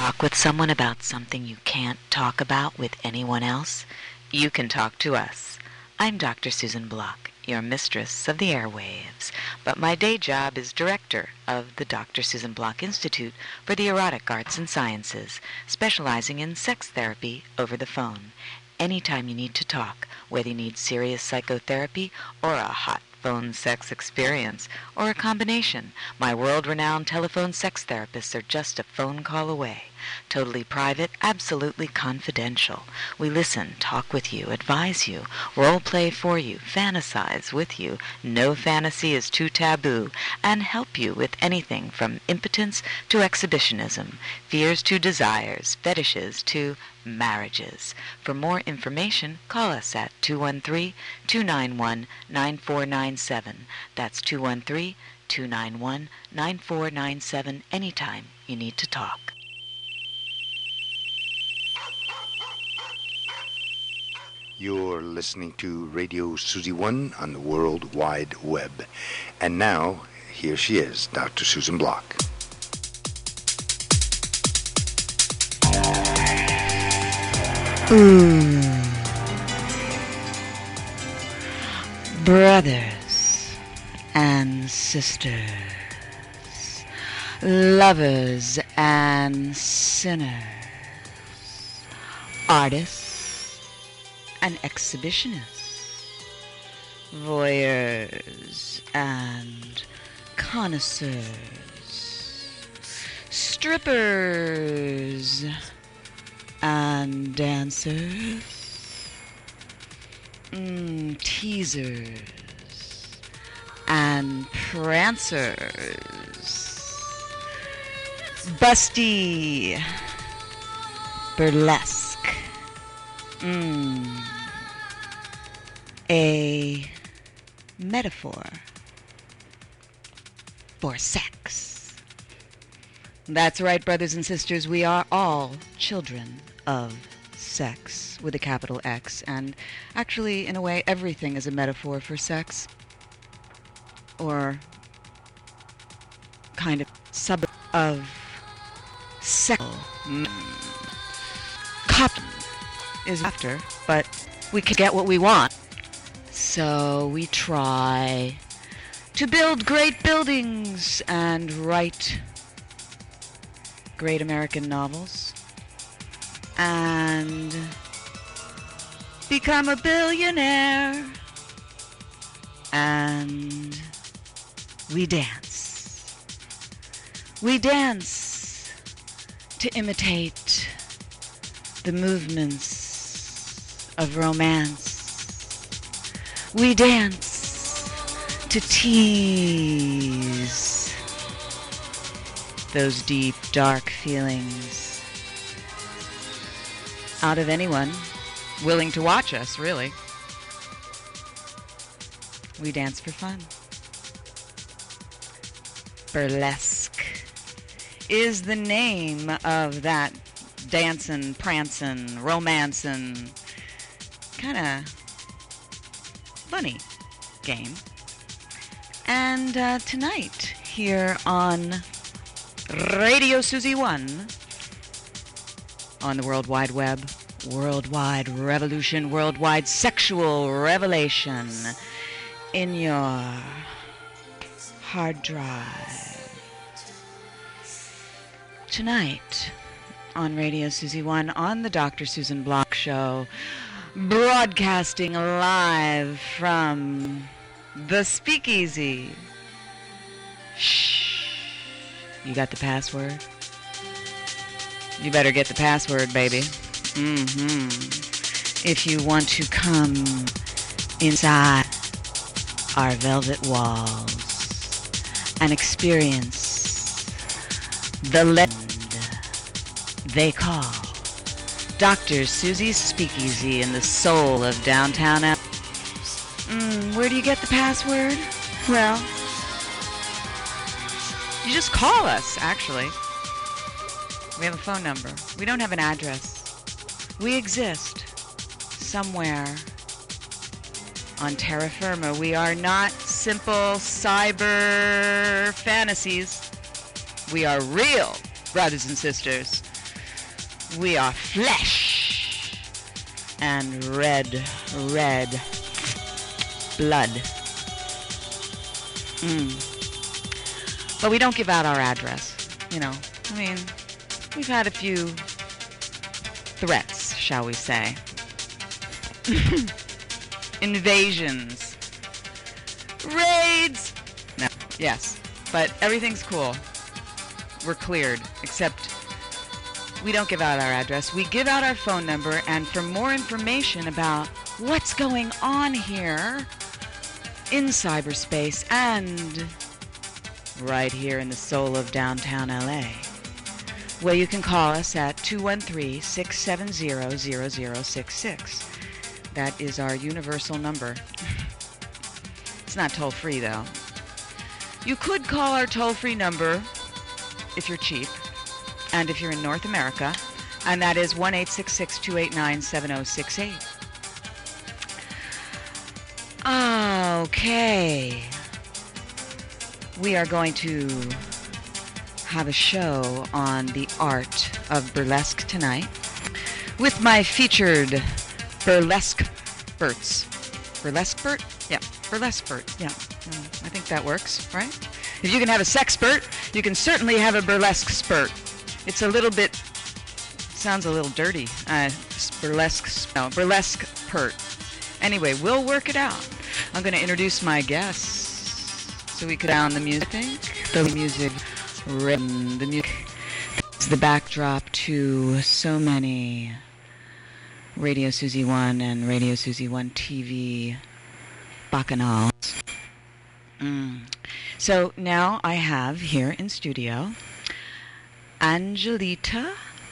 talk with someone about something you can't talk about with anyone else? You can talk to us. I'm Dr. Susan Block, your mistress of the airwaves, but my day job is director of the Dr. Susan Block Institute for the Erotic Arts and Sciences, specializing in sex therapy over the phone. Anytime you need to talk, whether you need serious psychotherapy or a hot phone sex experience, or a combination, my world-renowned telephone sex therapists are just a phone call away. Totally private, absolutely confidential. We listen, talk with you, advise you, role play for you, fantasize with you. No fantasy is too taboo, and help you with anything from impotence to exhibitionism, fears to desires, fetishes to marriages. For more information, call us at 213-291-9497. That's 213-291-9497 anytime you need to talk. You're listening to Radio Susie One on the World Wide Web. And now, here she is, Dr. Susan Block. Brothers and sisters, lovers and sinners, artists and exhibitionists, voyeurs and connoisseurs, strippers and dancers, teasers and prancers, busty, burlesque, a metaphor for sex. That's right, brothers and sisters, we are all children of sex with a capital X, and actually, in a way, everything is a metaphor for sex, or kind of sub of sex. Cotton is after, but we can get what we want. So we try to build great buildings and write great American novels and become a billionaire. And we dance. We dance to imitate the movements of romance. We dance to tease those deep, dark feelings out of anyone willing to watch us, really. We dance for fun. Burlesque is the name of that dancing, prancing, romancing, kind of funny game. And tonight, here on Radio Susie One, on the World Wide Web, worldwide revolution, worldwide sexual revelation in your hard drive. Tonight, on Radio Susie One, on the Dr. Susan Block Show, broadcasting live from the Speakeasy. Shh. You got the password? You better get the password, baby. If you want to come inside our velvet walls and experience the legend they call Dr. Susie's Speakeasy in the soul of downtown L. Where do you get the password? Well, you just call us, actually. We have a phone number. We don't have an address. We exist somewhere on terra firma. We are not simple cyber fantasies. We are real, brothers and sisters. We are flesh and red blood. But we don't give out our address, you know. I mean, we've had a few threats, shall we say. Invasions. Raids! No, yes. But everything's cool. We're cleared, except we don't give out our address. We give out our phone number, and for more information about what's going on here in cyberspace and right here in the soul of downtown LA, well, you can call us at 213-670-0066. That is our universal number. It's not toll-free, though. You could call our toll-free number if you're cheap, and if you're in North America, and that is 1-866-289-7068. Okay. We are going to have a show on the art of burlesque tonight with my featured burlesque experts. Burlesque expert? Yeah, burlesque expert. Yeah, I think that works, right? If you can have a sexpert, you can certainly have a burlesque expert. It's a little bit, sounds a little dirty. Burlesque pert. Anyway, we'll work it out. I'm going to introduce my guests so we could down the music. The music is the backdrop to so many Radio Susie 1 and Radio Susie 1 TV bacchanals. So now I have here in studio Angelita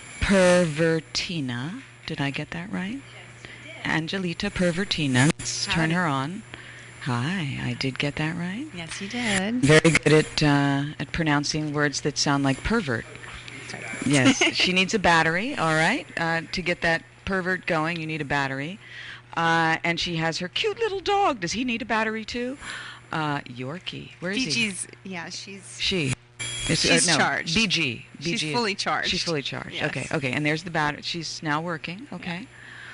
Pervertina. Did I get that right? Angelita Pervertina. Let's turn her on. Hi, I did get that right? Yes, you did. Very good at pronouncing words that sound like pervert. Yes, she needs a battery, all right. To get that pervert going, you need a battery. And she has her cute little dog. Does he need a battery too? Yorkie. Where is he? She's charged. BG. She's fully charged. She's fully charged. Yes. Okay. And there's the battery. She's now working. Okay.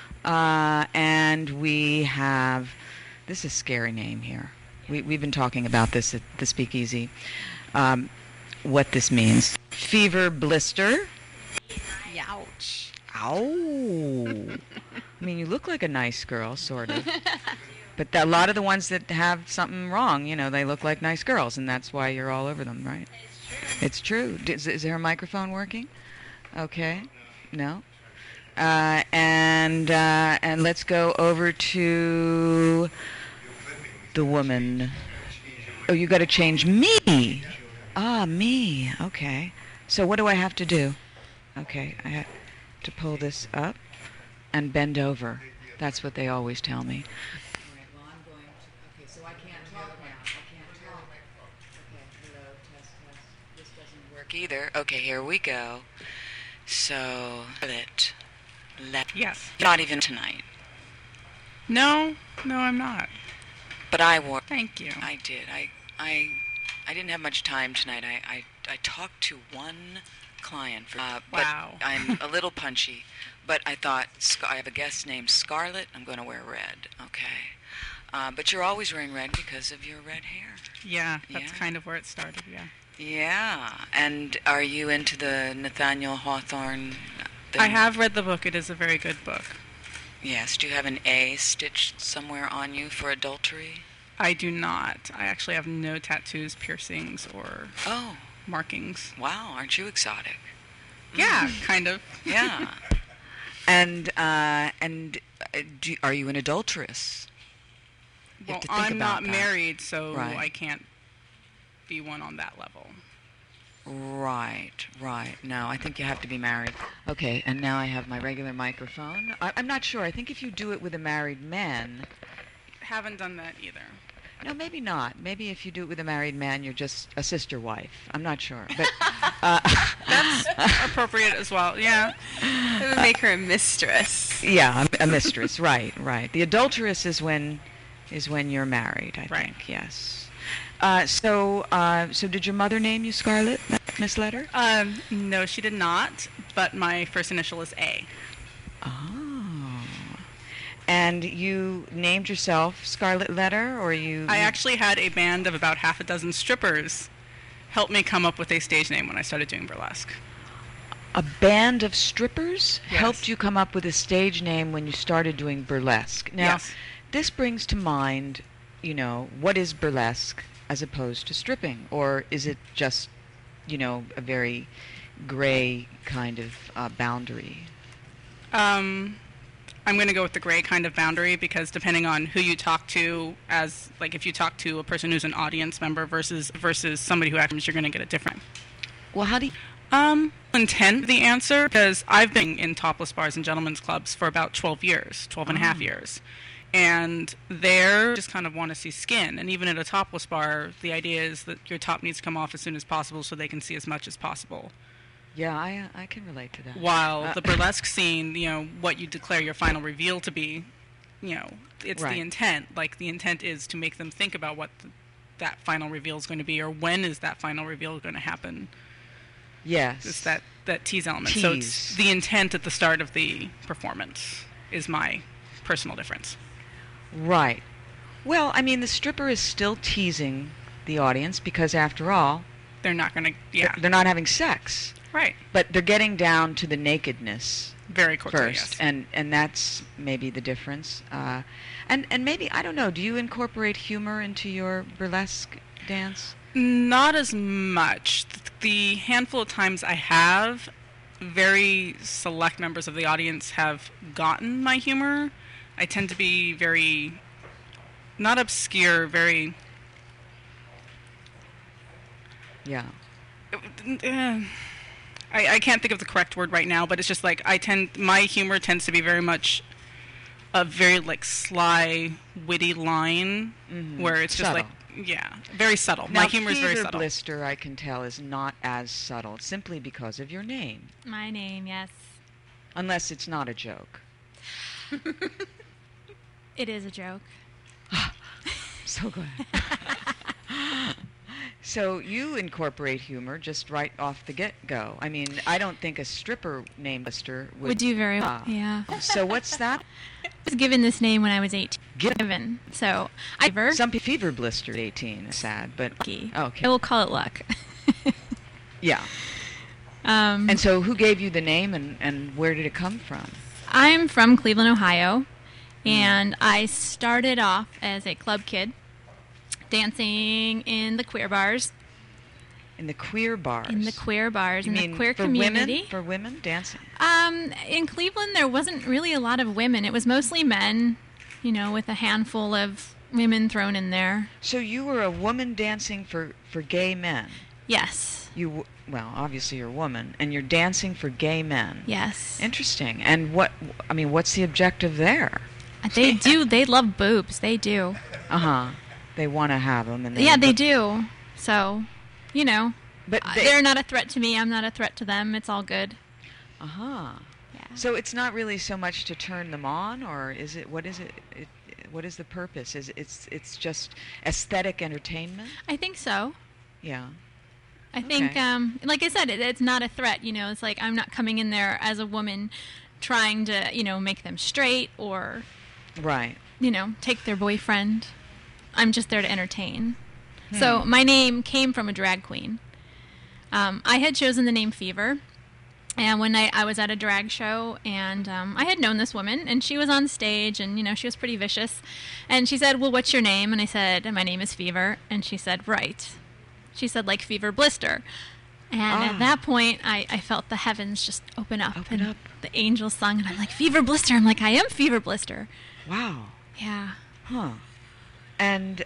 And we have, this is a scary name here. We've been talking about this at the Speakeasy. What this means. Fever blister. Youch. Ow. I mean, you look like a nice girl, sort of. But a lot of the ones that have something wrong, you know, they look like nice girls, and that's why you're all over them, right? It's true. Is her microphone working? Okay. No? And let's go over to the woman. Oh, you got to change me. Me. Okay. So what do I have to do? Okay, I have to pull this up and bend over. That's what they always tell me. Okay, so I can't talk now. I can't talk. Okay, hello, test. This doesn't work either. Okay, here we go. So, yes. Not even tonight. No, I'm not. But I wore. Thank you. I did. I didn't have much time tonight. I talked to one client. Wow. But I'm a little punchy. But I thought, I have a guest named Scarlett. I'm going to wear red. Okay. But you're always wearing red because of your red hair. Yeah, that's kind of where it started, yeah. Yeah. And are you into the Nathaniel Hawthorne thing? I have read the book. It is a very good book. Yes. Do you have an A stitched somewhere on you for adultery? I do not. I actually have no tattoos, piercings, or markings. Wow. Aren't you exotic? Yeah, kind of. Yeah. And are you an adulteress? Well, I'm not married, so I can't be one on that level. Right. No, I think you have to be married. Okay, and now I have my regular microphone. I'm not sure. I think if you do it with a married man... Haven't done that either. No, maybe not. Maybe if you do it with a married man, you're just a sister wife. I'm not sure. But that's appropriate as well, yeah. It would make her a mistress. Yeah, a mistress, right. The adulteress is when you're married, I think, yes. So did your mother name you Scarlett, Miss Letter? No, she did not, but my first initial is A. Oh. And you named yourself Scarlett Letter, or you... I actually had a band of about half a dozen strippers help me come up with a stage name when I started doing burlesque. A band of strippers Yes. helped you come up with a stage name when you started doing burlesque. Now, Yes. this brings to mind, what is burlesque as opposed to stripping? Or is it just, a very gray kind of boundary? I'm going to go with the gray kind of boundary because depending on who you talk to, as like if you talk to a person who's an audience member versus somebody who acts, you're going to get it different. Well, how do you... Intent the answer because I've been in topless bars and gentlemen's clubs for about 12 and a half years. And they just kind of want to see skin. And even at a topless bar, the idea is that your top needs to come off as soon as possible so they can see as much as possible. Yeah, I can relate to that. While the burlesque scene, what you declare your final reveal to be, it's Right. the intent. Like, the intent is to make them think about what that final reveal is going to be or when is that final reveal going to happen. Yes. It's that tease element. Tease. So it's the intent at the start of the performance is my personal difference. Right. Well, I mean, the stripper is still teasing the audience because, after all, They're not going to, yeah. they're not having sex. Right. But they're getting down to the nakedness Very quickly, first, yes. and that's maybe the difference. And maybe, I don't know, do you incorporate humor into your burlesque dance? Not as much. The handful of times I have, very select members of the audience have gotten my humor. I tend to be very, not obscure, very... Yeah. I can't think of the correct word right now, but it's just like my humor tends to be very much a very like sly, witty line where it's just Subtle. like, yeah, very subtle. Now, My humor is very Fever subtle. Blister, I can tell, is not as subtle, simply because of your name. My name, yes. Unless it's not a joke. It is a joke. So glad. So you incorporate humor just right off the get-go. I mean, I don't think a stripper named Blister Would do very well, yeah. So what's that? I was given this name when I was 18. Given. So, Some Fever Blister at 18 is sad, but... Okay. Okay. I will call it luck. Yeah. And so who gave you the name and where did it come from? I'm from Cleveland, Ohio, and I started off as a club kid dancing in the queer bars. In the queer bars? In the queer bars, You in mean the queer for community. Women? For women dancing? In Cleveland, there wasn't really a lot of women. It was mostly men, with a handful of women thrown in there. So you were a woman dancing for gay men? Yes. Well, obviously you're a woman, and you're dancing for gay men. Yes. Interesting. And what's the objective there? They do. They love boobs. They do. Uh-huh. They want to have them. And they do. So, But they're not a threat to me. I'm not a threat to them. It's all good. Uh-huh. Yeah. So it's not really so much to turn them on, or is it? What is it? What is the purpose? It's just aesthetic entertainment? I think so. Yeah. I think, Okay. like I said, it's not a threat. It's like I'm not coming in there as a woman trying to, make them straight or, Right. take their boyfriend. I'm just there to entertain. So my name came from a drag queen. I had chosen the name Fever. And one night I was at a drag show, and I had known this woman, and she was on stage, and, she was pretty vicious. And she said, well, what's your name? And I said, my name is Fever. And she said, right. She said, like Fever Blister. And at that point, I felt the heavens just open up. Open up. The angels sung, and I'm like, Fever Blister. I'm like, I am Fever Blister. Wow. Yeah. Huh. And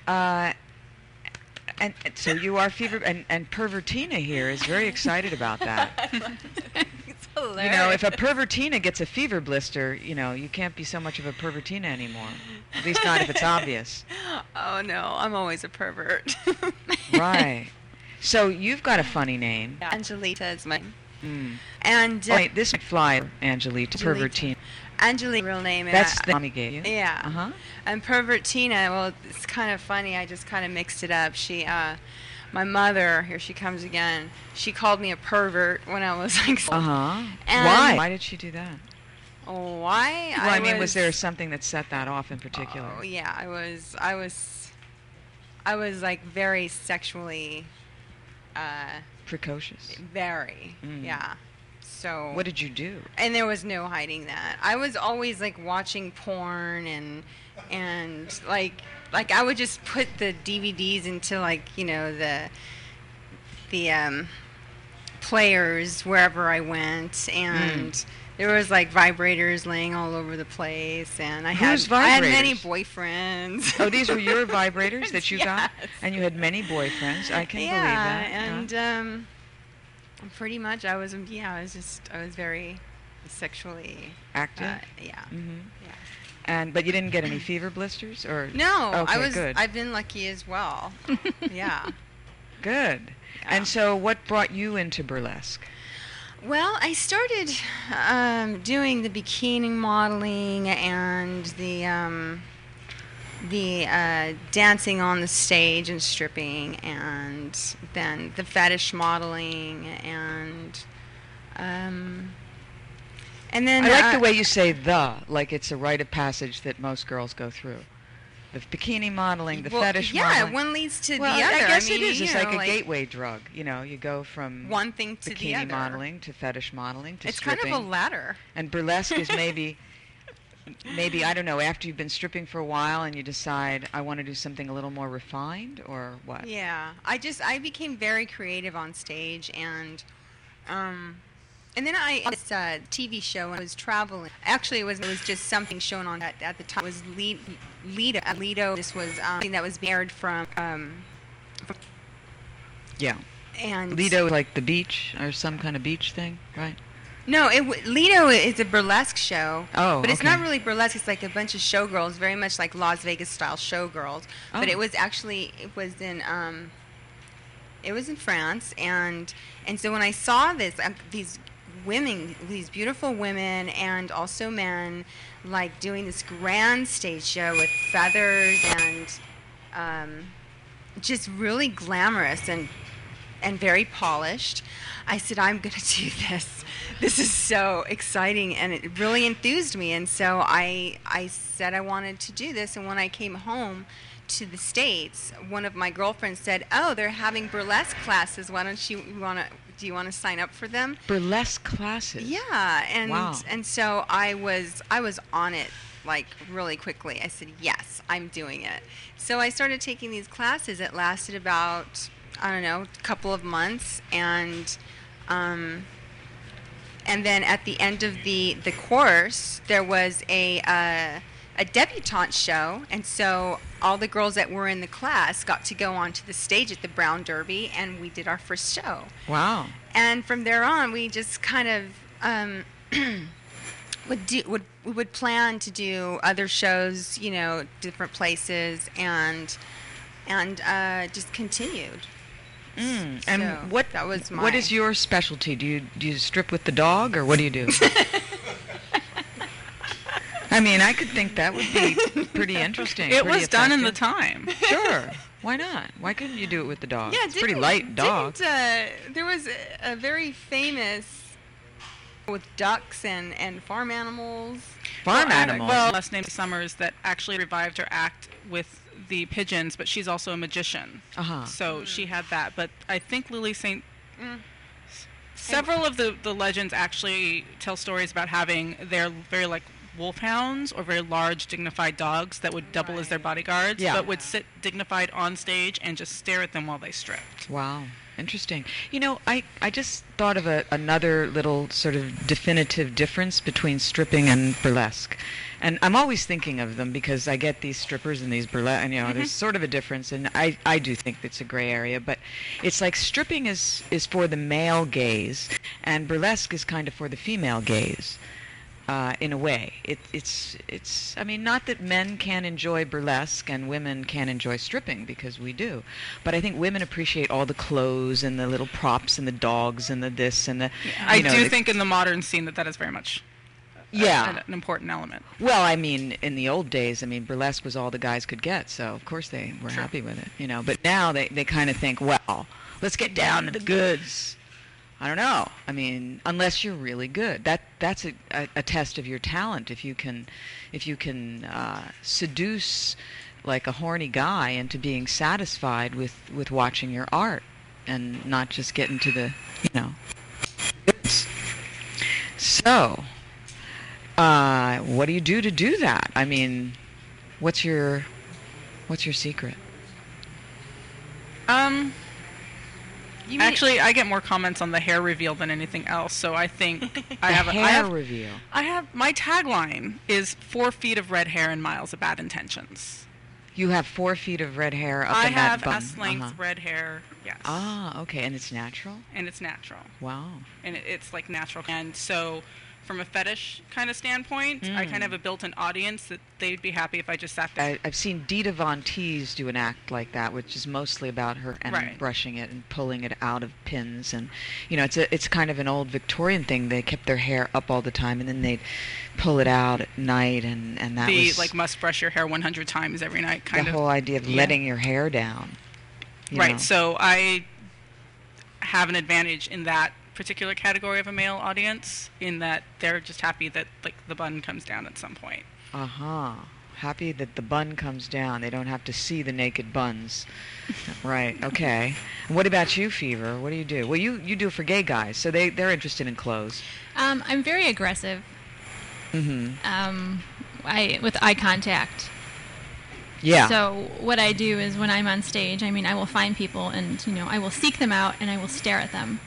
so you are Fever, and Pervertina here is very excited about that. It's hilarious. If a Pervertina gets a Fever Blister, you can't be so much of a Pervertina anymore. At least not if it's obvious. Oh, no. I'm always a pervert. Right. So you've got a funny name. Angelita is mine. Mm. And Wait, this might fly, Angelita. Pervertina. Angelique, real name. And That's the mommy gave you. Yeah. Uh-huh. And Pervertina, well, it's kind of funny. I just kind of mixed it up. My mother, here she comes again, she called me a pervert when I was like... Uh-huh. And Why? Why did she do that? Why? Well, I mean, was there something that set that off in particular? Oh, yeah. I was like very sexually... Precocious. Very, yeah. So... What did you do? And there was no hiding that. I was always like watching porn and like I would just put the DVDs into like, you know, the players wherever I went, and there was like vibrators laying all over the place, and I had many boyfriends. Oh, these were your vibrators that you got? Yes. And you had many boyfriends. I can believe that. And pretty much I was very sexually active. Yeah. Mm-hmm. Yeah. But you didn't get any fever blisters, or no? Okay, good. I've been lucky as well. Yeah. Good. Yeah. And so, what brought you into burlesque? Well, I started doing the bikini modeling and the dancing on the stage and stripping, and then the fetish modeling, and then I like the way you say like it's a rite of passage that most girls go through. The bikini modeling, the fetish modeling. Yeah, one leads to well, the other. I guess mean, it is. It's like a like gateway drug. You know, you go from one thing to the other. Bikini modeling to fetish modeling to it's stripping. It's kind of a ladder. And burlesque is maybe, I don't know, after you've been stripping for a while and you decide, I want to do something a little more refined, or what? Yeah. I became very creative on stage, and then I this TV show when I was traveling. Actually, it was just something shown on at the time. It was Lido. This was something that was aired from yeah. And Lido, like the beach or some kind of beach thing, right? No, Lido is a burlesque show. Oh, but it's okay. not really burlesque. It's like a bunch of showgirls, very much like Las Vegas style showgirls. Oh. But it was in France, and so when I saw these women, these beautiful women, and also men, like doing this grand stage show with feathers and just really glamorous and very polished, I said, I'm going to do this. This is so exciting, and it really enthused me. And so I said I wanted to do this. And when I came home to the States, one of my girlfriends said, "Oh, they're having burlesque classes. Why don't you do you want to sign up for them?" Burlesque classes. Yeah, and wow. And so I was on it like really quickly. I said, "Yes, I'm doing it." So I started taking these classes. It lasted about, I don't know, a couple of months, and then at the end of the course, there was a debutante show, and so all the girls that were in the class got to go onto the stage at the Brown Derby, and we did our first show. Wow. And from there on, we just kind of would plan to do other shows, you know, different places, and just continued. And So what that was what is your specialty? Do you strip with the dog, or what do you do? I mean, I could think that would be pretty interesting. It pretty was done in the effective. time. Sure. Why not? Why couldn't you do it with the dog? Yeah, it's a pretty light dog. There was a very famous with ducks and farm animals. Farm animals? Well, last name Summers that actually revived her act with the pigeons, but she's also a magician. Uh-huh. So she had that. But I think Lily St. Several of the legends actually tell stories about having their very like wolfhounds or very large dignified dogs that would double as their bodyguards, Yeah. but would sit dignified on stage and just stare at them while they stripped. Wow. Interesting. You know, I just thought of another little sort of definitive difference between stripping and burlesque. And I'm always thinking of them because I get these strippers and these burlesque, and, you know, there's sort of a difference, and I do think it's a gray area, but it's like stripping is for the male gaze, and burlesque is kind of for the female gaze. In a way, it's. I mean, not that men can enjoy burlesque and women can enjoy stripping, because we do, but I think women appreciate all the clothes and the little props and the dogs and the this and the. I do think in the modern scene that is very much Yeah. an important element. Well, I mean, in the old days, I mean, burlesque was all the guys could get, so of course they were Sure. happy with it, But now they kind of think, well, let's get down to the goods. I don't know. I mean, unless you're really good, that's a test of your talent. If you can seduce like a horny guy into being satisfied with watching your art, and not just getting to the goods. So, what do you do to do that? I mean, what's your secret? Actually, I get more comments on the hair reveal than anything else, so I think I have hair reveal. I have my tagline is 4 feet of red hair and miles of bad intentions. You have 4 feet of red hair up I in that bun. have S-length red hair, yes. Ah, okay, and it's natural? And it's natural. Wow. And it's like natural. And so from a fetish kind of standpoint, I kind of have a built-in audience that they'd be happy if I just sat there. I've seen Dita Von Teese do an act like that, which is mostly about her and Right. brushing it and pulling it out of pins, and it's kind of an old Victorian thing. They kept their hair up all the time, and then they'd pull it out at night, and that was like must brush your hair 100 times every night kind the of. whole idea of yeah. letting your hair down. you Right. know. So I have an advantage in that particular category of a male audience, in that they're just happy that like the bun comes down at some point. Uh-huh. Happy that the bun comes down. They don't have to see the naked buns. Right. Okay. And what about you, Fever? What do you do? Well, you do it for gay guys, so they're interested in clothes. I'm very aggressive. Mm-hmm. With eye contact. Yeah. So what I do is when I'm on stage, I mean, I will find people and, I will seek them out and I will stare at them.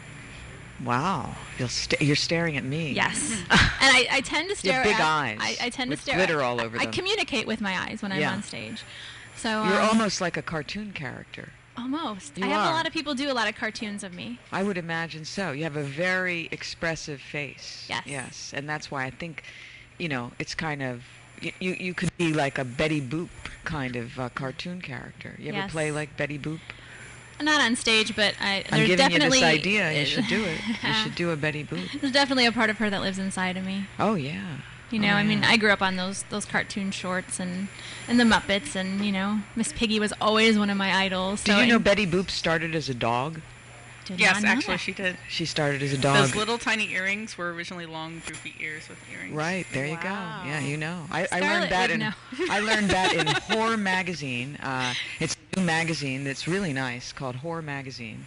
Wow. You're staring at me. Yes. And I tend to You stare have big at... eyes I tend with to stare glitter at, all over I them. communicate with my eyes when I'm Yeah. on stage. So You're almost like a cartoon character. almost. You I have are. a lot of people do a lot of cartoons of me. I would imagine so. You have a very expressive face. Yes. Yes. And that's why I think, it's kind of... You could be like a Betty Boop kind of cartoon character. You ever Yes. play like Betty Boop? Not on stage, but I'm there's giving definitely... you this idea. You should do it. You should do a Betty Boop. There's definitely a part of her that lives inside of me. Oh, yeah. I mean, I grew up on those cartoon shorts and the Muppets, and Miss Piggy was always one of my idols. Do so you know I Betty Boop started as a dog? did Yes, not know actually that. she did. She started as a dog. Those little tiny earrings were originally long, droopy ears with earrings. Right, there you go. Wow. Yeah, I Scarlett learned that would in know. I learned that in Horror Magazine. It's a new magazine that's really nice called Horror Magazine.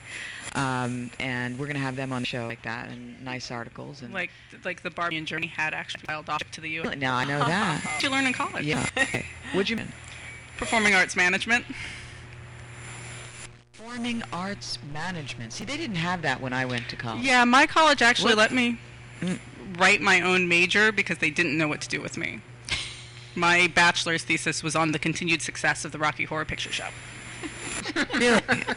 And we're going to have them on the show like that, and nice articles, and Like the Barbie and Journey had actually filed off to the U.S. now I know that. What did you learn in college? Yeah. Okay. What'd you mean? Performing arts management. Performing arts management. See, they didn't have that when I went to college. Yeah, my college actually What? let me write my own major because they didn't know what to do with me. My bachelor's thesis was on the continued success of the Rocky Horror Picture Show. Really?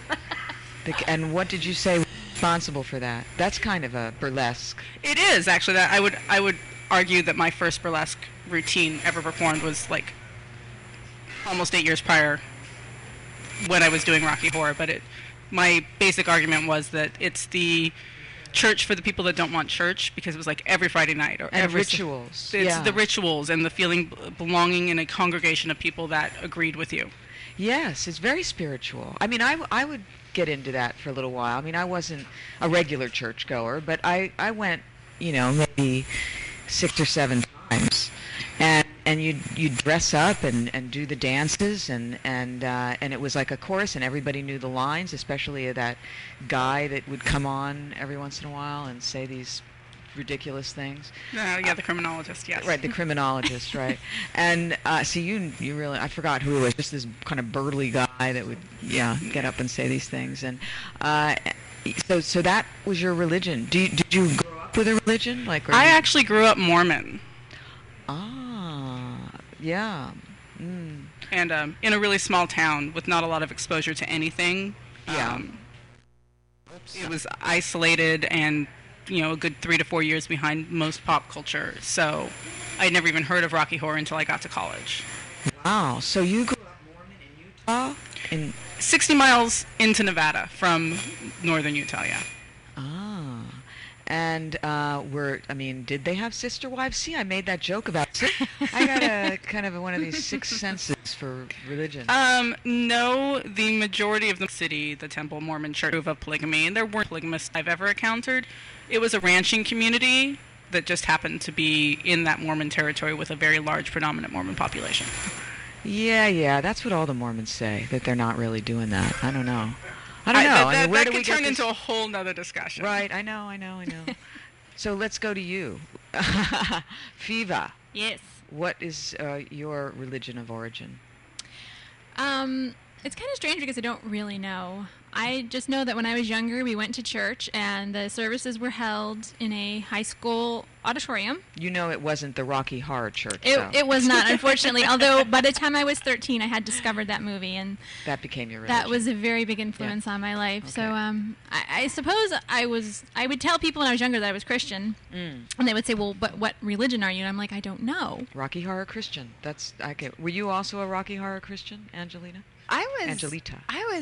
And what did you say was responsible for that? That's kind of a burlesque. It is actually that I would argue that my first burlesque routine ever performed was like almost 8 years prior when I was doing Rocky Horror. But my basic argument was that it's the church for the people that don't want church, because it was like every Friday night or And every rituals. It's Yeah. the rituals and the feeling belonging in a congregation of people that agreed with you. Yes, it's very spiritual. I mean, I would get into that for a little while. I mean, I wasn't a regular churchgoer, but I went, maybe 6 or 7 times. And you'd dress up and do the dances, and it was like a chorus, and everybody knew the lines, especially that guy that would come on every once in a while and say these ridiculous things. Yeah, the criminologist, yes. Right, the criminologist, right. And see, you really, I forgot who it was, just this kind of burly guy that would, get up and say these things. And so that was your religion. Did you grow up with a religion? Like, I actually grew up Mormon. Yeah. Mm. And in a really small town with not a lot of exposure to anything. Yeah. It was isolated and, a good 3 to 4 years behind most pop culture. So I'd never even heard of Rocky Horror until I got to college. Wow. So you grew up Mormon in Utah? 60 miles into Nevada from northern Utah, yeah. And did they have sister wives? See, I made that joke about. I got a kind of one of these sixth senses for religion. No, the majority of the city, the Temple Mormon Church, of polygamy, and there weren't polygamists I've ever encountered. It was a ranching community that just happened to be in that Mormon territory with a very large predominant Mormon population. Yeah, that's what all the Mormons say, that they're not really doing that. I don't know. Where that do we could get turn this? into a whole nother discussion. Right, I know. So let's go to you. Fiva, Yes. what is your religion of origin? It's kind of strange because I don't really know. I just know that when I was younger, we went to church, and the services were held in a high school auditorium. You know it wasn't the Rocky Horror Church, though. It was not, unfortunately, although by the time I was 13, I had discovered that movie, and That became your religion. that was a very big influence on my life. So I suppose I would tell people when I was younger that I was Christian, and they would say, well, but what religion are you? And I'm like, I don't know. Rocky Horror Christian. Were you also a Rocky Horror Christian, Angelina? Angelita.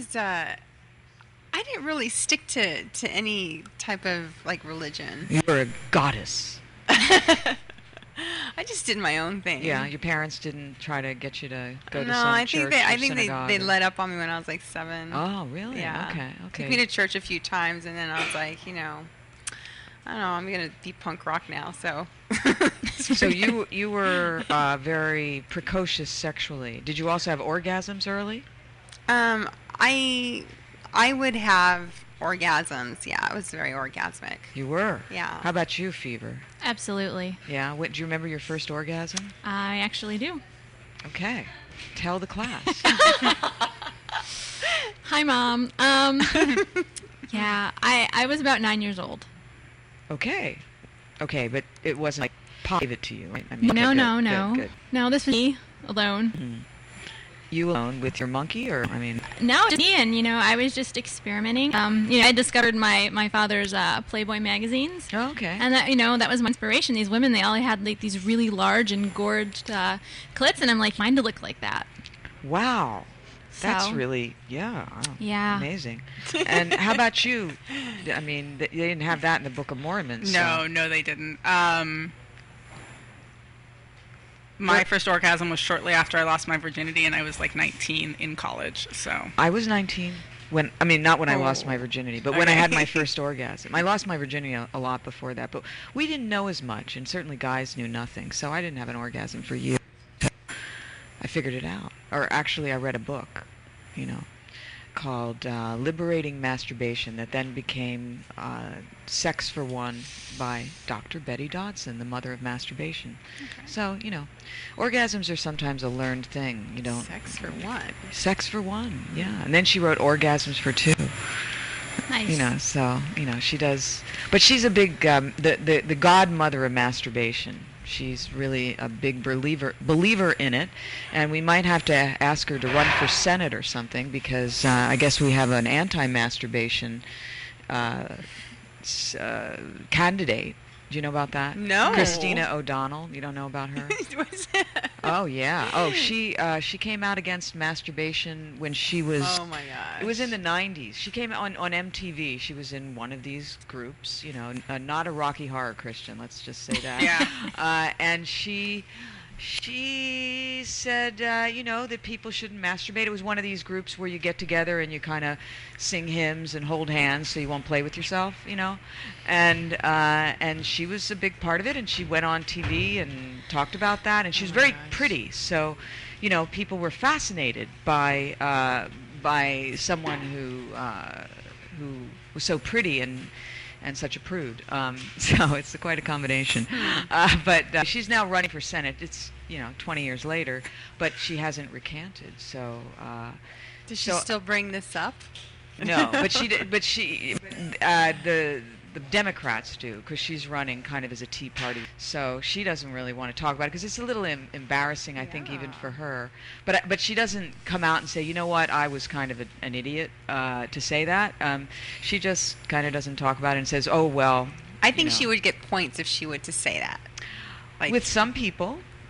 I didn't really stick to any type of religion. You were a goddess. I just did my own thing. Yeah, your parents didn't try to get you to go to No, some I church think or they synagogue they or- let up on me when I was like 7. Oh, really? Yeah. Okay. Took me to church a few times, and then I was like, I don't know, I'm gonna be punk rock now. So. So you were very precocious sexually. Did you also have orgasms early? I would have orgasms. Yeah, I was very orgasmic. You were? Yeah. How about you, Fever? Absolutely. Yeah? Do you remember your first orgasm? I actually do. Okay. Tell the class. Hi, Mom. Yeah, I was about 9 years old. Okay, but it wasn't like Pop gave it to you, right? No. Good. No, this was me alone. You alone with your monkey, or No, just me, and I was just experimenting. I discovered my father's Playboy magazines. Oh, okay. And that was my inspiration. These women, they all had like these really large and gorged clits, and I'm like, mine to look like that. Wow. That's So- really, yeah. Yeah. Amazing. And how about you? They didn't have that in the Book of Mormon. So. No, they didn't. My first orgasm was shortly after I lost my virginity, and I was like 19 in college. So I was 19 not when I lost my virginity, but when I had my Okay. first orgasm. I lost my virginity a lot before that, but we didn't know as much, and certainly guys knew nothing, so I didn't have an orgasm for years. I figured it out. Or actually, I read a book, called Liberating Masturbation that then became Sex for One by Dr. Betty Dodson, the mother of masturbation. Okay. So, orgasms are sometimes a learned thing. You don't. Sex for one. Sex for one, yeah. And then she wrote Orgasms for Two. Nice. She does. But she's a big, the godmother of masturbation. She's really a big believer in it, and we might have to ask her to run for Senate or something, because I guess we have an anti-masturbation candidate. Do you know about that? No. Christina O'Donnell. You don't know about her? What's that? Oh yeah. Oh, she came out against masturbation when she was. Oh my gosh. It was in the 90s. She came on MTV. She was in one of these groups. Not a Rocky Horror Christian. Let's just say that. Yeah. And she said, that people shouldn't masturbate. It was one of these groups where you get together and you kind of sing hymns and hold hands so you won't play with yourself, And she was a big part of it, and she went on TV and talked about that, and she was very pretty. So, people were fascinated by someone who was so pretty and such a prude. So it's quite a combination. But she's now running for Senate. It's 20 years later, but she hasn't recanted. So Does she still bring this up? no, but the Democrats do, because she's running kind of as a Tea Party. So she doesn't really want to talk about it because it's a little embarrassing, I think, even for her. But she doesn't come out and say, you know what, I was kind of an idiot to say that. She just kind of doesn't talk about it and says, oh, well. I think she would get points if she were to say that. With some people.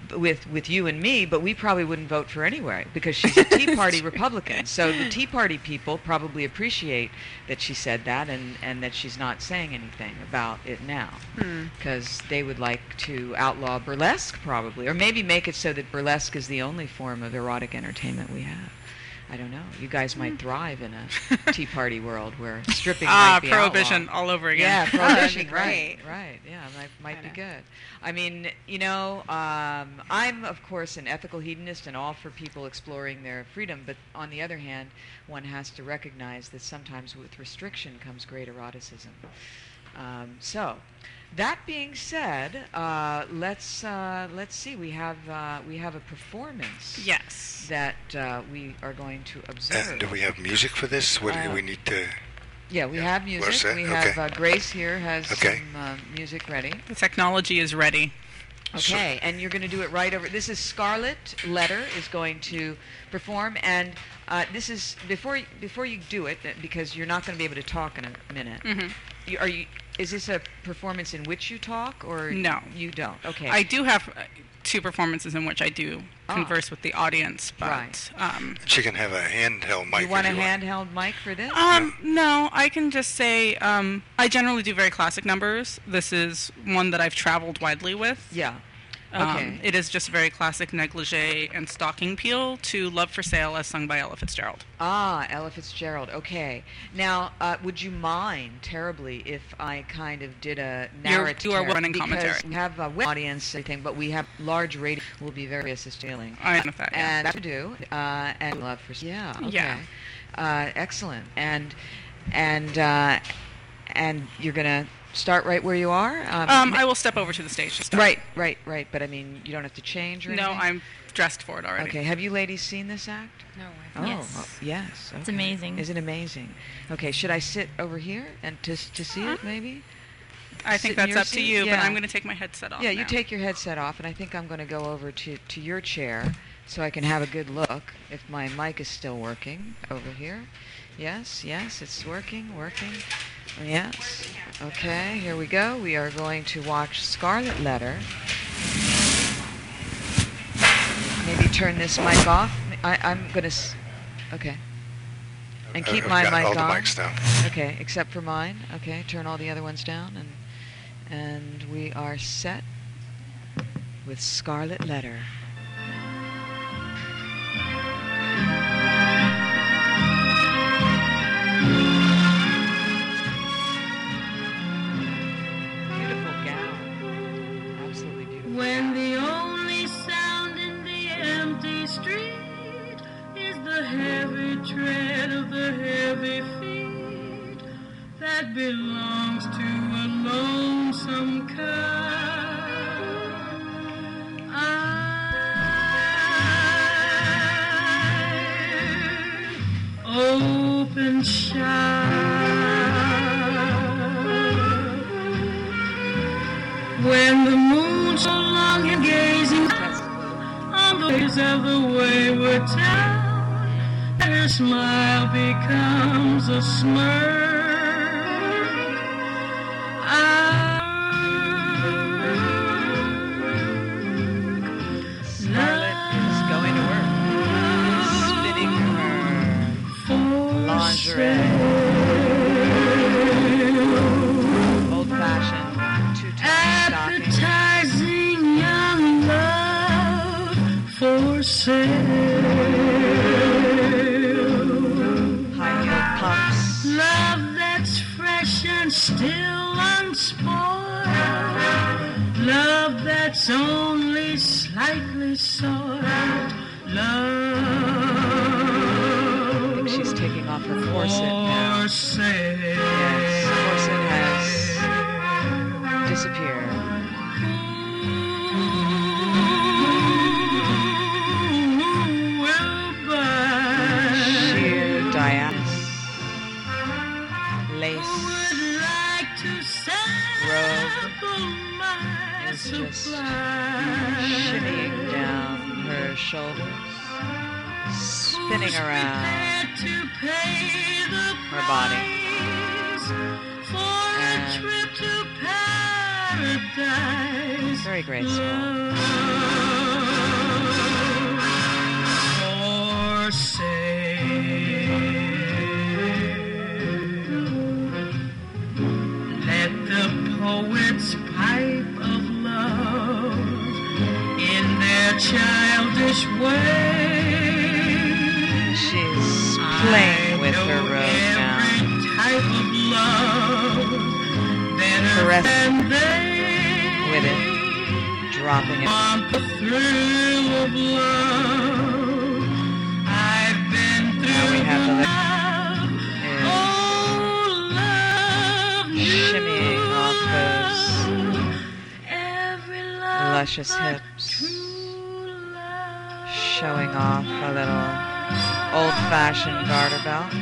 with you and me, but we probably wouldn't vote for anyway because she's a Tea Party Republican. So the Tea Party people probably appreciate that she said that and that she's not saying anything about it now because they would like to outlaw burlesque probably, or maybe make it so that burlesque is the only form of erotic entertainment we have. I don't know. You guys might thrive in a Tea Party world where stripping might be prohibition outlawed. all over again. Yeah, prohibition. great. Right. Yeah, might be good. I mean, I'm of course an ethical hedonist and all for people exploring their freedom. But on the other hand, one has to recognize that sometimes with restriction comes great eroticism. So, that being said, let's see. We have a performance. Yes. That we are going to observe. And do we have music for this? What do we need to? Yeah, we have music. We're set? We Okay. have Grace here has Okay. some music ready. The technology is ready. Okay, and you're going to do it right over. This is Scarlet Letter is going to perform, and this is before you do it because you're not going to be able to talk in a minute. Mm-hmm. Is this a performance in which you talk, or No. you don't? Okay. I do have two performances in which I do converse with the audience, but Right. She can have a handheld mic. You want a if handheld mic for this? no, I can just say I generally do very classic numbers. This is one that I've traveled widely with. Yeah. Okay. It is just very classic negligee and stocking peel to Love for Sale as sung by Ella Fitzgerald. Ella Fitzgerald. Okay. Now, would you mind terribly if I kind of did a narrative? You are running commentary. Because we have a web audience, everything, but we have large radio. Will be very assisting. I know that. Yeah. And that to do. And Love for Yeah. Okay. Yeah. Excellent. And you're gonna start right where you are. I will step over to the stage to start. Right. But I mean, you don't have to change or anything. No, I'm dressed for it already. Okay. Have you ladies seen this act? No, Oh, Yes. yes. It's okay. amazing. Is it amazing? Okay, should I sit over here and to see it maybe? I Sit think in that's your up to seat? you, Yeah. but I'm going to take my headset off Yeah, now. you take your headset off, and I think I'm going to go over to your chair so I can have a good look if my mic is still working over here. Yes, it's working. Yes. Okay, here we go. We are going to watch Scarlet Letter. Maybe turn this mic off. I'm going to... Okay. And keep I've my got mic all on. the mics down. Okay, except for mine. Okay, turn all the other ones down, and we are set with Scarlet Letter. Beautiful gown. Absolutely beautiful. When the only sound in the empty street is the heavy tread of the heavy feet that belongs to a lonesome car, I open shut when the moon so long and gazing on the waves of the wayward town, and her smile becomes a smirk. Scarlet is going to work. Spinning her lingerie. Old-fashioned two-tone stocking. Appetizing young love for sale. High-heeled pumps. Love that's fresh and still unspoiled. Love that's only slightly soiled. I think Love she's taking off her corset now. for sale. Yes, corset has disappeared. Sheer diaphanous lace robe is just shimmying down her shoulders, spinning around her body. And very graceful. childish way. She's playing with her rose now. Type of love, Caressing with it, dropping it. want the thrill of love. I've been through. Now we have the shimmying off those luscious hips, showing off a little old-fashioned garter belt.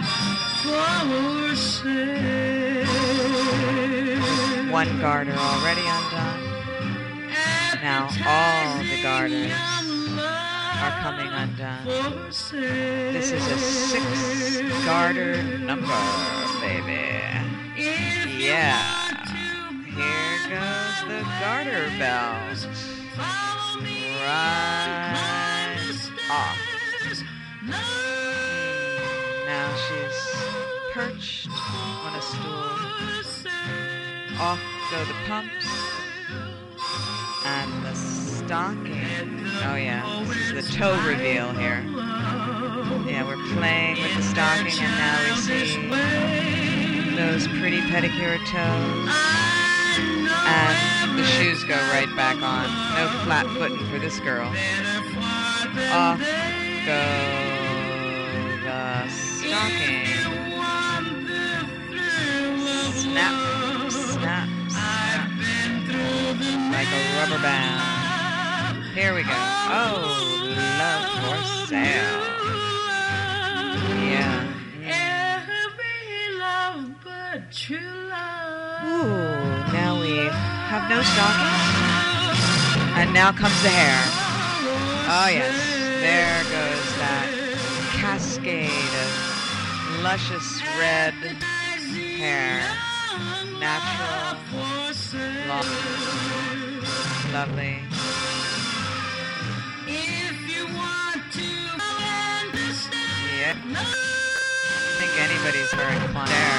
One garter already undone. Now all the garters are coming undone. This is a 6-garter number, baby. Yeah. Here goes the garter belt. Right off. Now she's perched on a stool. Off go the pumps. And the stocking. Oh yeah, this is the toe reveal here. Yeah, we're playing with the stocking and now we see those pretty pedicure toes. And the shoes go right back on. No flat footing for this girl. Off go the stocking. Snap, snap, snap. Like a rubber band. Here we go. Oh, love for sale. Yeah. Ooh, now we have no stockings. And now comes the hair. Oh yes, there goes that cascade of luscious red hair. Natural, long, lovely. Yeah. I don't think anybody's very inclined there.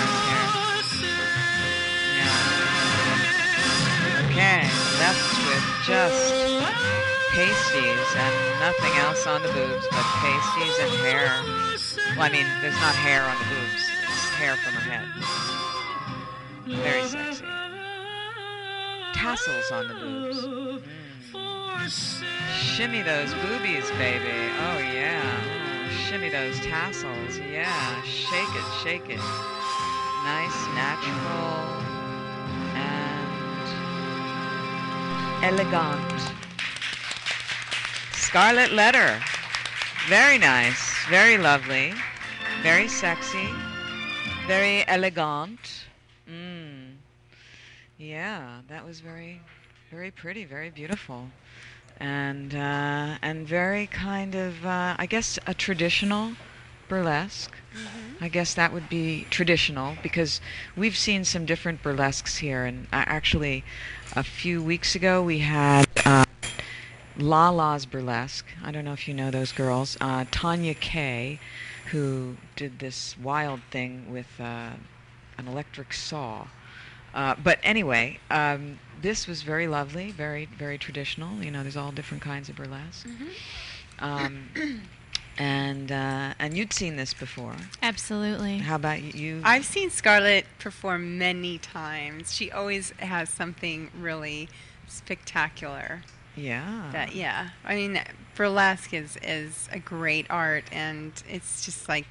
Yeah. Okay, left with just pasties and nothing else on the boobs but pasties and hair. Well, I mean, there's not hair on the boobs. It's hair from her head. Very sexy. Tassels on the boobs. Shimmy those boobies, baby. Oh, yeah. Shimmy those tassels. Yeah. Shake it, shake it. Nice, natural, and elegant. Scarlet letter. Very nice. Very lovely. Very sexy. Very elegant. Yeah, that was very, very pretty, very beautiful, and very kind of, I guess, a traditional burlesque. I guess that would be traditional because we've seen some different burlesques here, and actually, a few weeks ago we had Lala's Burlesque. I don't know if you know those girls. Tanya Kay, who did this wild thing with an electric saw. But anyway, this was very lovely, very, very traditional. You know, there's all different kinds of burlesque. And you'd seen this before. Absolutely. How about you? I've seen Scarlett perform many times. She always has something really spectacular. Yeah. I mean, burlesque is a great art, and it's just like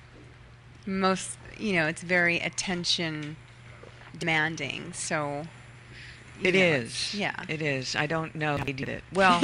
it's very attention demanding. So it is. Yeah. It is. I don't know how he did it. Well,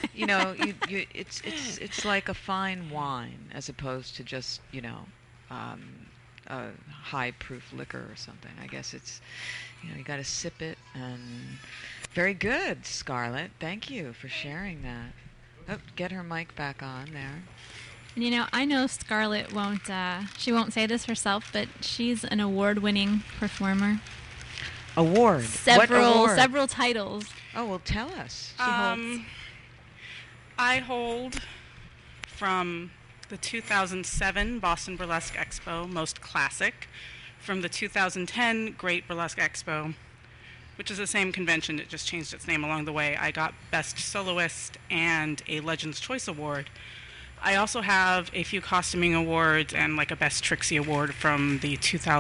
it's like a fine wine as opposed to just, a high proof liquor or something. I guess it's, you got to sip it. And very good, Scarlett. Thank you for sharing that. Oh, get her mic back on there. And I know Scarlett won't say this herself, but she's an award-winning performer. Award? What award? Several titles. Oh, well, tell us. She holds. I hold from the 2007 Boston Burlesque Expo, Most Classic, from the 2010 Great Burlesque Expo, which is the same convention. It just changed its name along the way. I got Best Soloist and a Legends Choice Award. I also have a few costuming awards and like a Best Trixie Award from the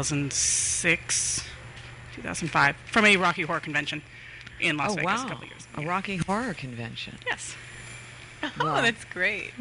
2006, 2005, from a Rocky Horror Convention in Las Vegas a couple years ago. A Rocky Horror Convention. Yes. Wow. Oh, that's great.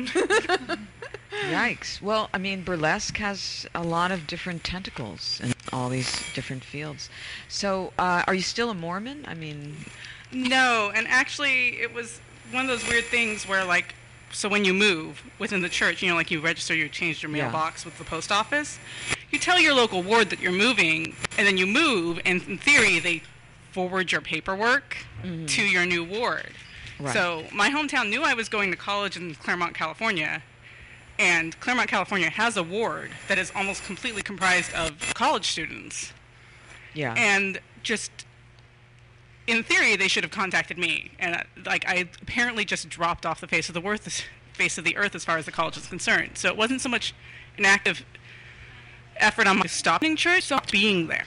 Yikes. Well, I mean, burlesque has a lot of different tentacles in all these different fields. So, are you still a Mormon? I mean... No, and actually it was one of those weird things where, like, so when you move within the church, you know, like you register, you change your mailbox with the post office, you tell your local ward that you're moving, and then you move, and in theory they forward your paperwork to your new ward. Right. So my hometown knew I was going to college in Claremont, California, and Claremont, California has a ward that is almost completely comprised of college students. Yeah. And just, in theory, they should have contacted me. And I apparently just dropped off the face of the earth as far as the college is concerned. So it wasn't so much an active effort on my stopping church, so being there.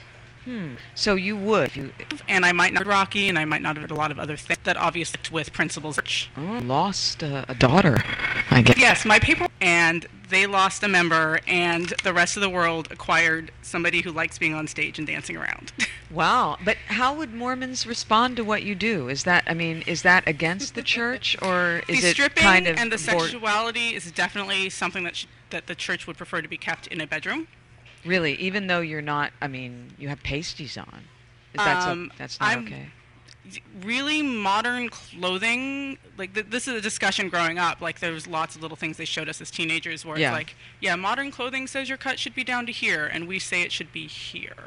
So you would. And I might not have Rocky, and I might not have a lot of other things that obviously with principals. Lost a daughter, I guess. Yes, my paper, and they lost a member, and the rest of the world acquired somebody who likes being on stage and dancing around. Wow. But how would Mormons respond to what you do? Is that against the church, or is The it stripping kind of and the abort- sexuality is definitely something that the church would prefer to be kept in a bedroom. Really, even though you're not, I mean, you have pasties on. That's not okay. Really modern clothing, like this is a discussion growing up. Like there was lots of little things they showed us as teenagers where it's like, yeah, modern clothing says your cut should be down to here, and we say it should be here.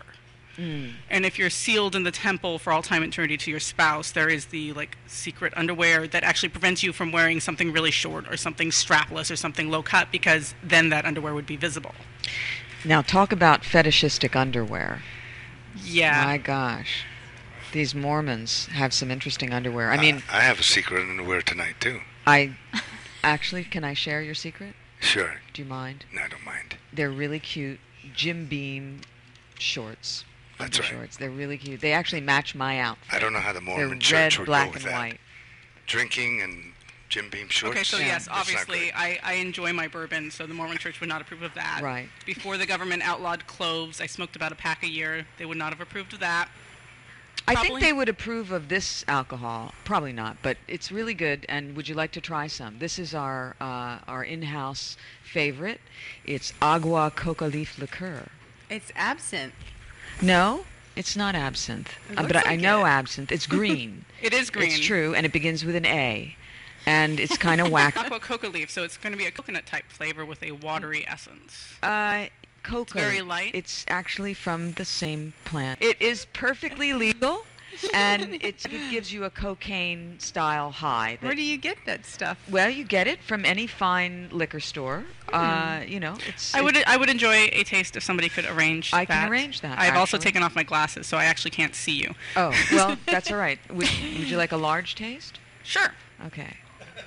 And if you're sealed in the temple for all time and eternity to your spouse, there is the like secret underwear that actually prevents you from wearing something really short or something strapless or something low cut, because then that underwear would be visible. Now talk about fetishistic underwear. Yeah. My gosh. These Mormons have some interesting underwear. I mean, I have a secret underwear tonight, too. Actually, can I share your secret? Sure. Do you mind? No, I don't mind. They're really cute Jim Beam shorts. That's right. Shorts. They're really cute. They actually match my outfit. I don't know how the Mormon They're church red, would black, go with and that. white. Drinking and Jim Beam shorts? Okay, so yes, That's not obviously, good. I enjoy my bourbon, so the Mormon Church would not approve of that. Right. Before the government outlawed cloves, I smoked about a pack a year. They would not have approved of that. I think Probably. they would approve of this alcohol. Probably not, but it's really good. And would you like to try some? This is our in-house favorite. It's agua coca leaf liqueur. It's absinthe. No, it's not absinthe. It But looks I like know it. absinthe. It's green. It is green. It's true, and it begins with an A. And it's kind of wacky. Aqua coca leaf, so it's going to be a coconut-type flavor with a watery essence. Coca. very light. It's actually from the same plant. It is perfectly legal, and it gives you a cocaine-style high. Where do you get that stuff? Well, you get it from any fine liquor store. You know, it's. I would enjoy a taste if somebody could arrange that. I can arrange that, I've also actually. taken off my glasses, so I actually can't see you. Oh, well, that's all right. Would you like a large taste? Sure. Okay.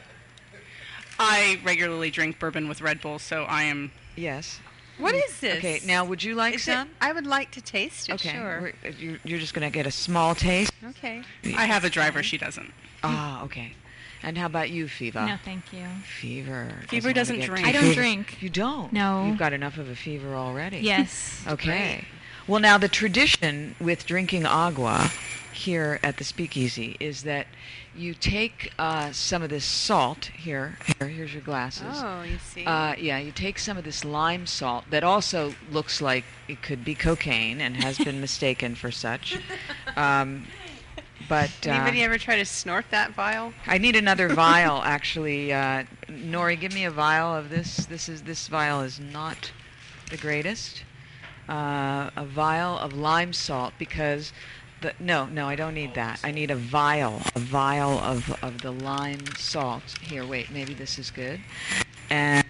I regularly drink bourbon with Red Bull, so I am... Yes. What is this? Okay. Now, would you like Is some? it, I would like to taste it, Okay. sure. You're just gonna get a small taste. Okay. I have a driver, she doesn't. Ah, okay. And how about you, Fiva? No, thank you. Fever. Fever doesn't wanna get drink. too I don't fever- drink. You don't? No. You've got enough of a fever already. Yes. Okay. Well, now the tradition with drinking agua here at the Speakeasy is that you take some of this salt here's your glasses. Oh, you see. Yeah, you take some of this lime salt that also looks like it could be cocaine and has been mistaken for such. But Anybody ever try to snort that vial? I need another vial, actually. Nori, give me a vial of this. This vial is not the greatest. A vial of lime salt, because no, I don't need that. I need a vial of the lime salt. Here, wait, maybe this is good. And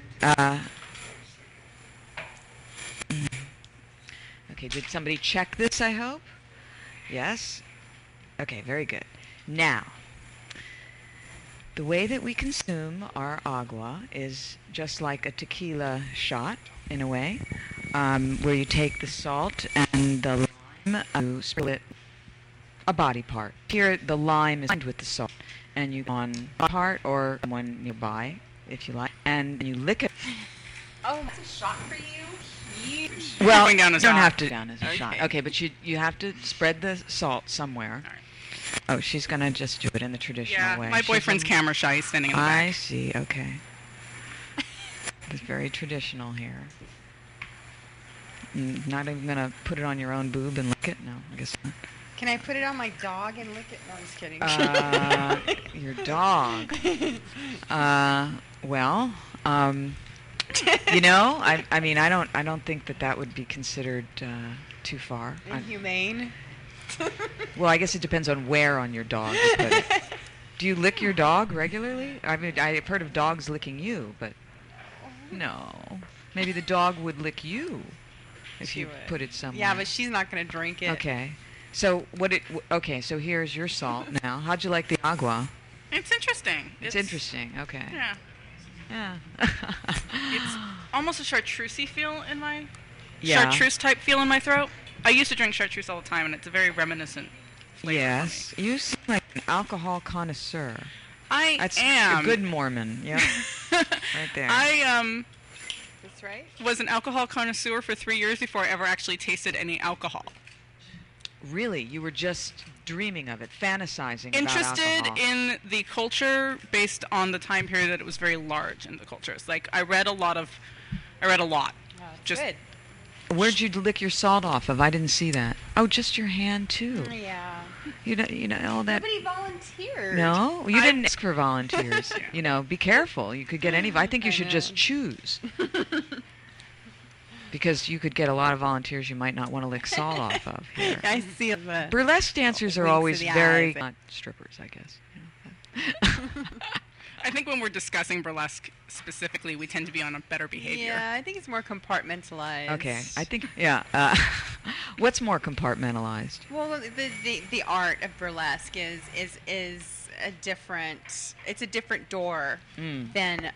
okay, did somebody check this? I hope. Yes. Okay, very good. Now, the way that we consume our agua is just like a tequila shot, in a way, where you take the salt and the lime, you sprinkle it a body part. Here, the lime is lined with the salt, and you on a part or one nearby, if you like, and you lick it. Oh, it's a shot for you? Huge. Well, Going down you as don't a have shot. to down as a Okay. shot. Okay, but you have to spread the salt somewhere. All right. Oh, she's gonna just do it in the traditional way. My She's boyfriend's a- camera shy. He's standing in the I back. see. Okay. It's very traditional here. Not even gonna put it on your own boob and lick it? No, I guess not. Can I put it on my dog and lick it? No, I'm just kidding. Your dog. Well, I mean, I don't think that would be considered too far. Inhumane. Well, I guess it depends on where on your dog you put it. Do you lick your dog regularly? I mean, I've heard of dogs licking you, but no. Maybe the dog would lick you if She you would. put it somewhere. Yeah, but she's not going to drink it. Okay. So okay, so here's your salt now. How'd you like the agua? It's interesting. It's interesting. Okay. Yeah. Yeah. It's almost a chartreusey feel in my Yeah. chartreuse type feel in my throat. I used to drink chartreuse all the time, and it's a very reminiscent flavor. Yes. You seem like an alcohol connoisseur. I That's am a good Mormon. Yep. Right there. I That's right. was an alcohol connoisseur for 3 years before I ever actually tasted any alcohol. Really, you were just dreaming of it, fantasizing Interested about alcohol. in the culture based on the time period that it was very large in the cultures. Like I read a lot. Just Good. Where'd you lick your salt off of? I didn't see that. Oh, just your hand too. Yeah. You know all that. Nobody volunteered. No, you I- didn't ask for volunteers. Be careful. You could get any. I think you I should know. just choose. Because you could get a lot of volunteers you might not want to lick salt off of here. I see the Burlesque dancers are winks of always the very eyes. not strippers, I guess. I think when we're discussing burlesque specifically, we tend to be on a better behavior. Yeah, I think it's more compartmentalized. Okay, I think what's more compartmentalized? Well, the art of burlesque is a different. It's a different door than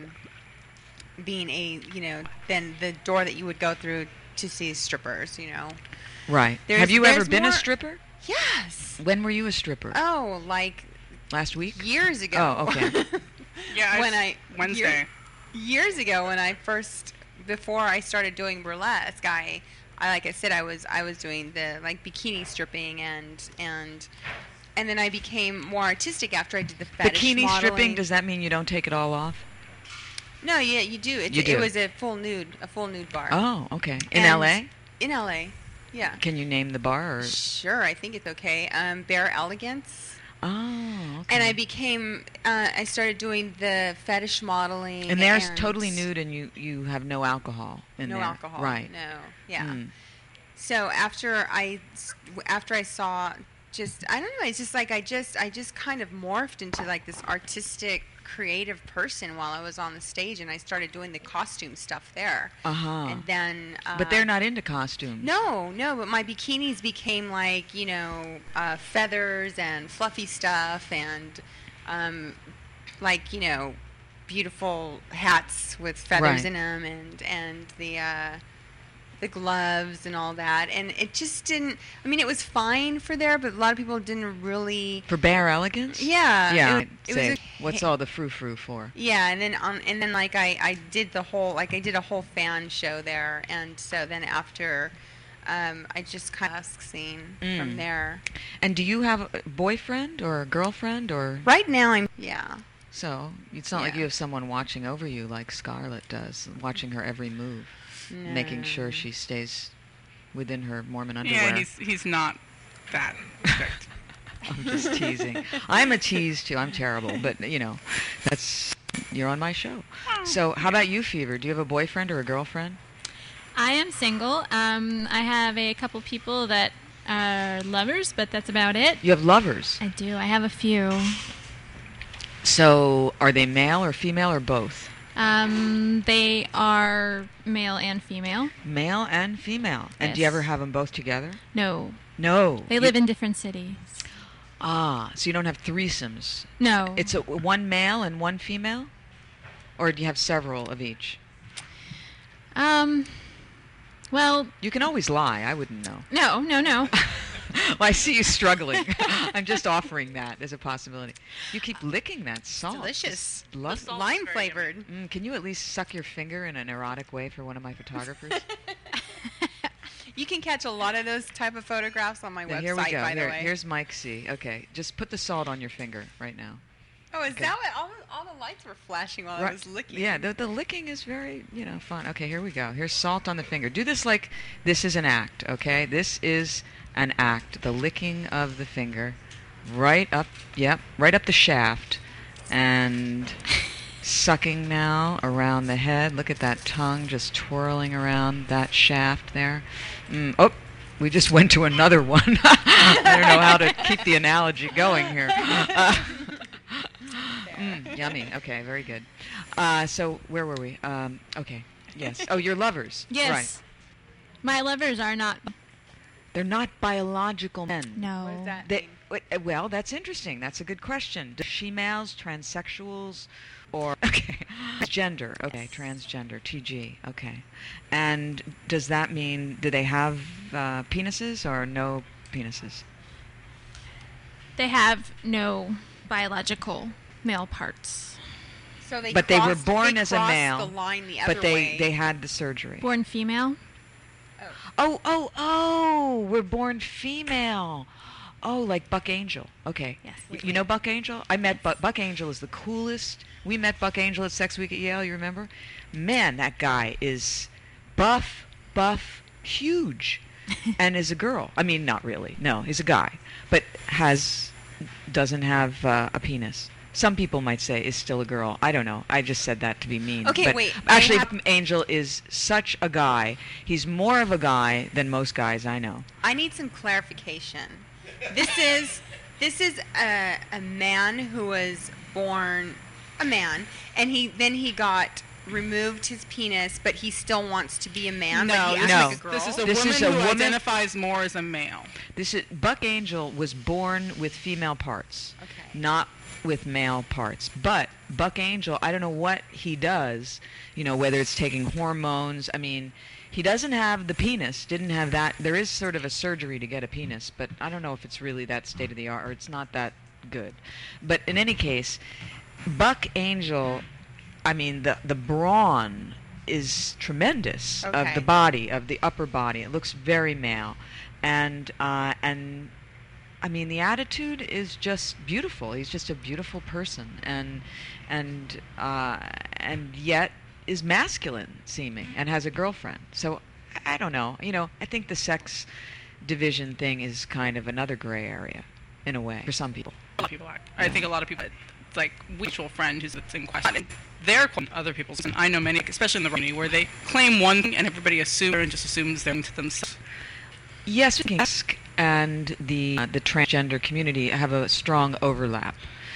being than the door that you would go through to see strippers. Right. There's- Have you ever there's been a more- stripper? Yes. When were you a stripper? Oh, like Last week? years ago. Oh, okay. Yeah, when I Wednesday. years ago when I before I started doing burlesque, I like I said I was doing the like bikini stripping and then I became more artistic after I did the fetish Bikini modeling. stripping, does that mean you don't take it all off? No, yeah, you do. You do. It was a full nude bar. Oh, okay. In And- LA? In LA, yeah. Can you name the bar or Sure, I think it's okay. Bare Elegance. Oh, okay. And I became, I started doing the fetish modeling. And there's totally nude and you have no alcohol in No there. alcohol. Right. No. Yeah. Mm. So after I saw just, I don't know, it's just like I just kind of morphed into like this artistic, creative person while I was on the stage, and I started doing the costume stuff there. Uh-huh. And then. But they're not into costumes. No, but my bikinis became like, feathers and fluffy stuff and, like, beautiful hats with feathers Right. in them and the gloves and all that. And it just didn't, I mean, it was fine for there, but a lot of people didn't really. For Bare Elegance? Yeah. Yeah. It was Say, a- what's all the frou-frou for? Yeah, and then like I did the whole I did a whole fan show there, and so then after, I just kind of scene from there. And do you have a boyfriend or a girlfriend or Right now so? It's not like Yeah. you have someone watching over you like Scarlett does, watching her every move, making sure she stays within her Mormon underwear. Yeah, he's not that strict. I'm just teasing. I'm a tease too. I'm terrible, but you're on my show. So how about you, Fever? Do you have a boyfriend or a girlfriend? I am single. I have a couple people that are lovers, but that's about it. You have lovers. I do. I have a few. So are they male or female or both? They are male and female. Male and female. And do you Yes. ever have them both together? No, No. they live in different cities. So you don't have threesomes. No. It's one male and one female? Or do you have several of each? Well, You can always lie. I wouldn't know. no. Well, I see you struggling. I'm just offering that as a possibility. You keep licking that salt. Delicious. Just love it. Lime flavored. Can you at least suck your finger in an erotic way for one of my photographers? You can catch a lot of those type of photographs on my Now, website, here we go. by the way. Here's Mike C. Okay, just put the salt on your finger right now. Oh, is Okay. that what all the lights were flashing while I was licking? Yeah, the licking is very, fun. Okay, here we go. Here's salt on the finger. Do this like this is an act, okay? This is an act. The licking of the finger right up the shaft, and sucking now around the head. Look at that tongue just twirling around that shaft there. Oh, we just went to another one. I don't know how to keep the analogy going here. Yummy. Okay, very good. So where were we? Okay. Yes. Oh, your lovers. Yes. Right. My lovers are not. They're not biological men. No. What does that They, mean? well, that's interesting. That's a good question. She-males, transsexuals, or gender? Okay, transgender, TG. Okay. And does that mean do they have penises or no penises? They have no biological male parts. So they But they were crossed- born they as a crossed male, the line the other But they way. had the surgery. Born female. Oh, we're born female. Oh, like Buck Angel. Okay. Yes. You know Buck Angel? I met Buck Angel is the coolest. We met Buck Angel at Sex Week at Yale, you remember? Man, that guy is buff, huge, and is a girl. I mean, not really. No, he's a guy, but doesn't have a penis. Some people might say is still a girl. I don't know. I just said that to be mean. Okay, but wait. Actually, Angel is such a guy. He's more of a guy than most guys I know. I need some clarification. This is a man who was born a man, and he got removed his penis, but he still wants to be a man. No, but he acts no. like a girl. This is a This woman is a who woman- identifies more as a male. Buck Angel was born with female parts, Okay. not with male parts. But Buck Angel, I don't know what he does, whether it's taking hormones. I mean, he doesn't have the penis, didn't have that. There is sort of a surgery to get a penis, but I don't know if it's really that state of the art or it's not that good. But in any case, Buck Angel, I mean, the brawn is tremendous of Okay. the body, of the upper body. It looks very male. And I mean, the attitude is just beautiful. He's just a beautiful person, and yet is masculine seeming and has a girlfriend. So I don't know. I think the sex division thing is kind of another gray area, in a way, for some people. A lot of people act. I think a lot of people, it's like mutual friend who's in question. They're other people's, and I know many, especially in the community, where they claim one thing and everybody assumes and just assumes they're into themselves. Yes, and the transgender community have a strong overlap.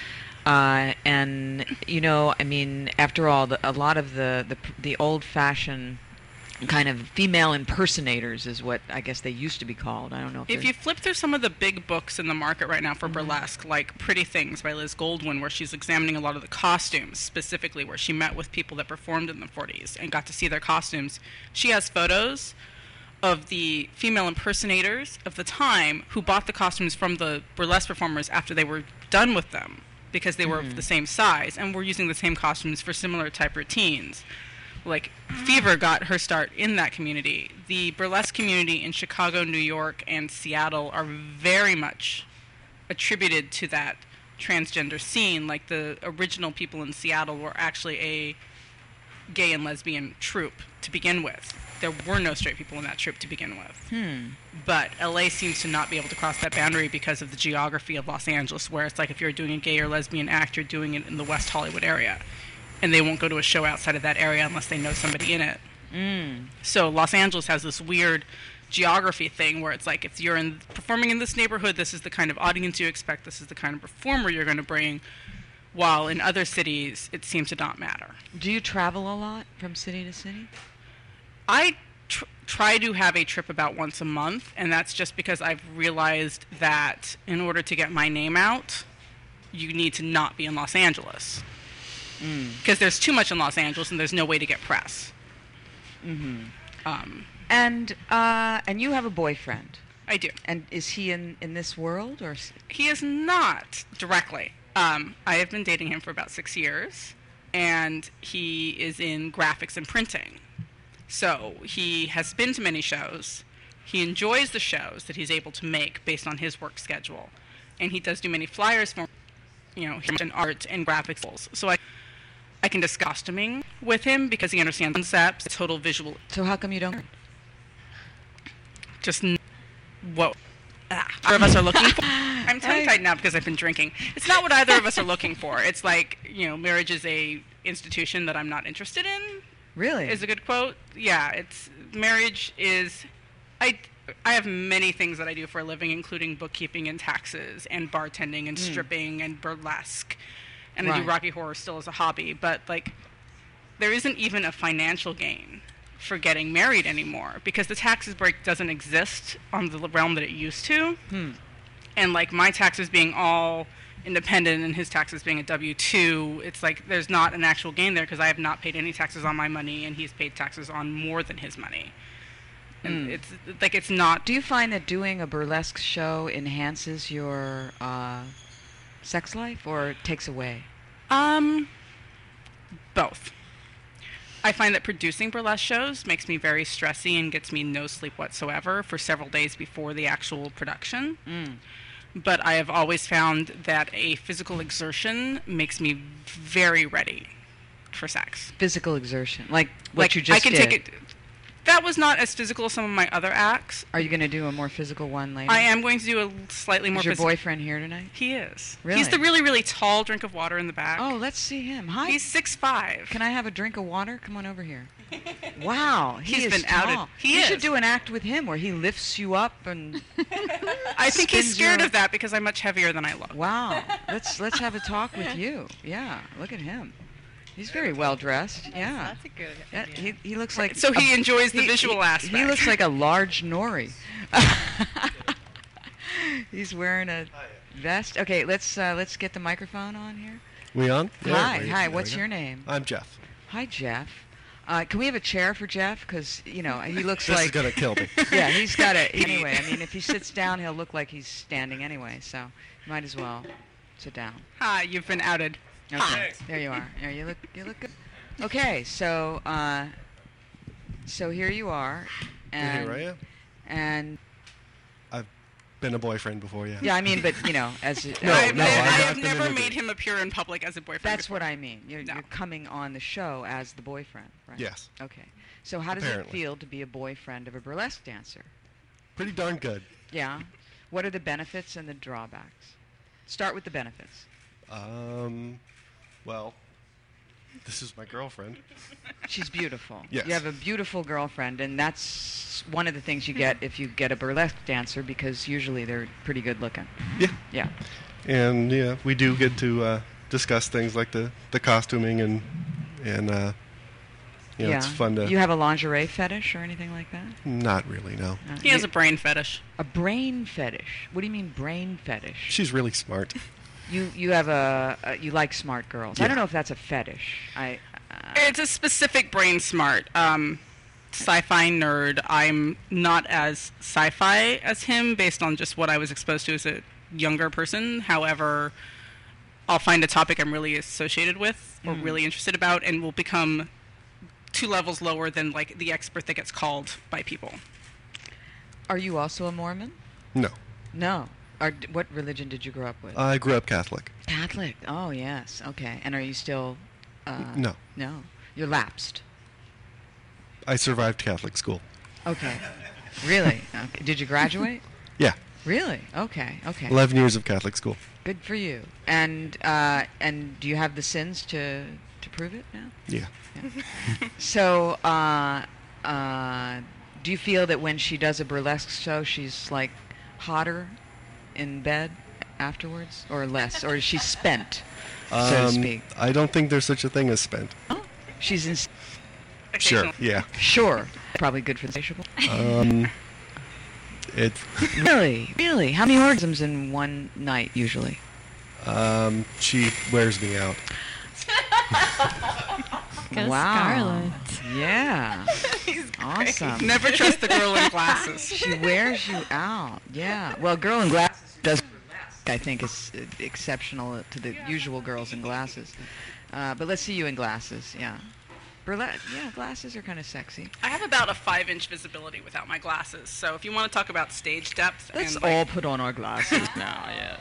And I mean, after all, a lot of the old-fashioned kind of female impersonators is what I guess they used to be called. I don't know If you flip through some of the big books in the market right now for burlesque, like Pretty Things by Liz Goldwyn, where she's examining a lot of the costumes, specifically where she met with people that performed in the 40s and got to see their costumes, she has photos of the female impersonators of the time who bought the costumes from the burlesque performers after they were done with them because they were of the same size and were using the same costumes for similar type routines. Like, Fever got her start in that community. The burlesque community in Chicago, New York, and Seattle are very much attributed to that transgender scene. Like, the original people in Seattle were actually a gay and lesbian troupe to begin with. There were no straight people in that troupe to begin with. But LA seems to not be able to cross that boundary because of the geography of Los Angeles, where it's like if you're doing a gay or lesbian act, you're doing it in the West Hollywood area. And they won't go to a show outside of that area unless they know somebody in it. So Los Angeles has this weird geography thing where it's like if you're performing in this neighborhood, this is the kind of audience you expect, this is the kind of performer you're going to bring, while in other cities it seems to not matter. Do you travel a lot from city to city? I try to have a trip about once a month, and that's just because I've realized that in order to get my name out, you need to not be in Los Angeles. Because there's too much in Los Angeles and there's no way to get press. And you have a boyfriend. I do. And is he in this world or? He is not directly. I have been dating him for about 6 years, and he is in graphics and printing. So he has been to many shows. He enjoys the shows that he's able to make based on his work schedule, and he does do many flyers for, in art and graphics. So I can discuss costuming with him because he understands concepts, total visual. So how come you don't? Just what either of us are looking for. I'm tongue-tied now because I've been drinking. It's not what either of us are looking for. It's like, marriage is a institution that I'm not interested in. Really? Is a good quote. Yeah, marriage is. I have many things that I do for a living, including bookkeeping and taxes and bartending and stripping and burlesque. And I do Rocky Horror still as a hobby. But, there isn't even a financial gain for getting married anymore because the taxes break doesn't exist on the realm that it used to. And my taxes being all independent and his taxes being a W-2, it's there's not an actual gain there because I have not paid any taxes on my money and he's paid taxes on more than his money. And it's not. Do you find that doing a burlesque show enhances your sex life or takes away? Both. I find that producing burlesque shows makes me very stressy and gets me no sleep whatsoever for several days before the actual production. But I have always found that a physical exertion makes me very ready for sex. Physical exertion, like what you just I can did. take it. That was not as physical as some of my other acts. Are you going to do a more physical one later? I am going to do a slightly more physical. Is your physical. boyfriend here tonight? He is. Really? He's the really, really tall drink of water in the back. Oh, let's see him. Hi. He's 6'5". Can I have a drink of water? Come on over here. Wow, He's is been tall. outed. You should do an act with him where he lifts you up and. I think he's spins scared you of that because I'm much heavier than I look. Wow, let's have a talk with you. Yeah, look at him. He's very well dressed. Yeah, That's a good Yeah, idea. he looks like. So he enjoys the visual aspect. He looks like a large nori. He's wearing a vest. Okay, let's get the microphone on here. We on? Hi. What's your name? I'm Jeff. Hi, Jeff. Can we have a chair for Jeff? Because he looks This like. is gonna kill me. Yeah, he's got to. Anyway, I mean, if he sits down, he'll look like he's standing anyway. So you might as well sit down. Hi, you've been outed. Okay, there you are. There you look good. Okay, so here you are, and Here I am. and I've been a boyfriend before, yeah. yeah, I mean, but as No, I've no, I've not I've been never in a made group. him appear in public as a boyfriend. that's before. what I mean. You're No. coming on the show as the boyfriend, right? Yes. Okay. So how does it Apparently. feel to be a boyfriend of a burlesque dancer? Pretty darn good. Yeah. What are the benefits and the drawbacks? Start with the benefits. Well, this is my girlfriend. She's beautiful. Yes. You have a beautiful girlfriend, and that's one of the things you get if you get a burlesque dancer, because usually they're pretty good looking. Yeah. Yeah. And yeah, we do get to discuss things like the costuming and it's fun to. You have a lingerie fetish or anything like that? Not really, no. He has a brain fetish. A brain fetish. What do you mean brain fetish? She's really smart. You have you like smart girls. I Yeah. don't know if that's a fetish. It's a specific brain smart. Sci-fi nerd. I'm not as sci-fi as him based on just what I was exposed to as a younger person. However, I'll find a topic I'm really associated with or really interested about and will become 2 levels lower than the expert that gets called by people. Are you also a Mormon? No. No. What religion did you grow up with? I grew up Catholic. Catholic. Oh, yes. Okay. And are you still... No. No. You're lapsed. I survived Catholic school. Okay. Really? Okay. Did you graduate? Yeah. Really? Okay. 11 years of Catholic school. Good for you. And do you have the sins to prove it now? Yeah. So, do you feel that when she does a burlesque show, she's hotter in bed afterwards, or less, or is she spent, so to speak? I don't think there's such a thing as spent. Oh, she's in. Sure. Occasional. Yeah. Sure. Probably good for the insatiable. It's Really? How many orgasms in one night usually? she wears me out. Go Wow. Scarlett. Yeah. Awesome. Never trust the girl in glasses. She wears you out. Yeah. Well, girl in glasses does burlesque. I think is exceptional to the usual girls in glasses. But let's see you in glasses. Yeah. Burlesque. Yeah, glasses are kind of sexy. I have about a 5-inch visibility without my glasses. So if you want to talk about stage depth, Let's and all put on our glasses now. Yeah.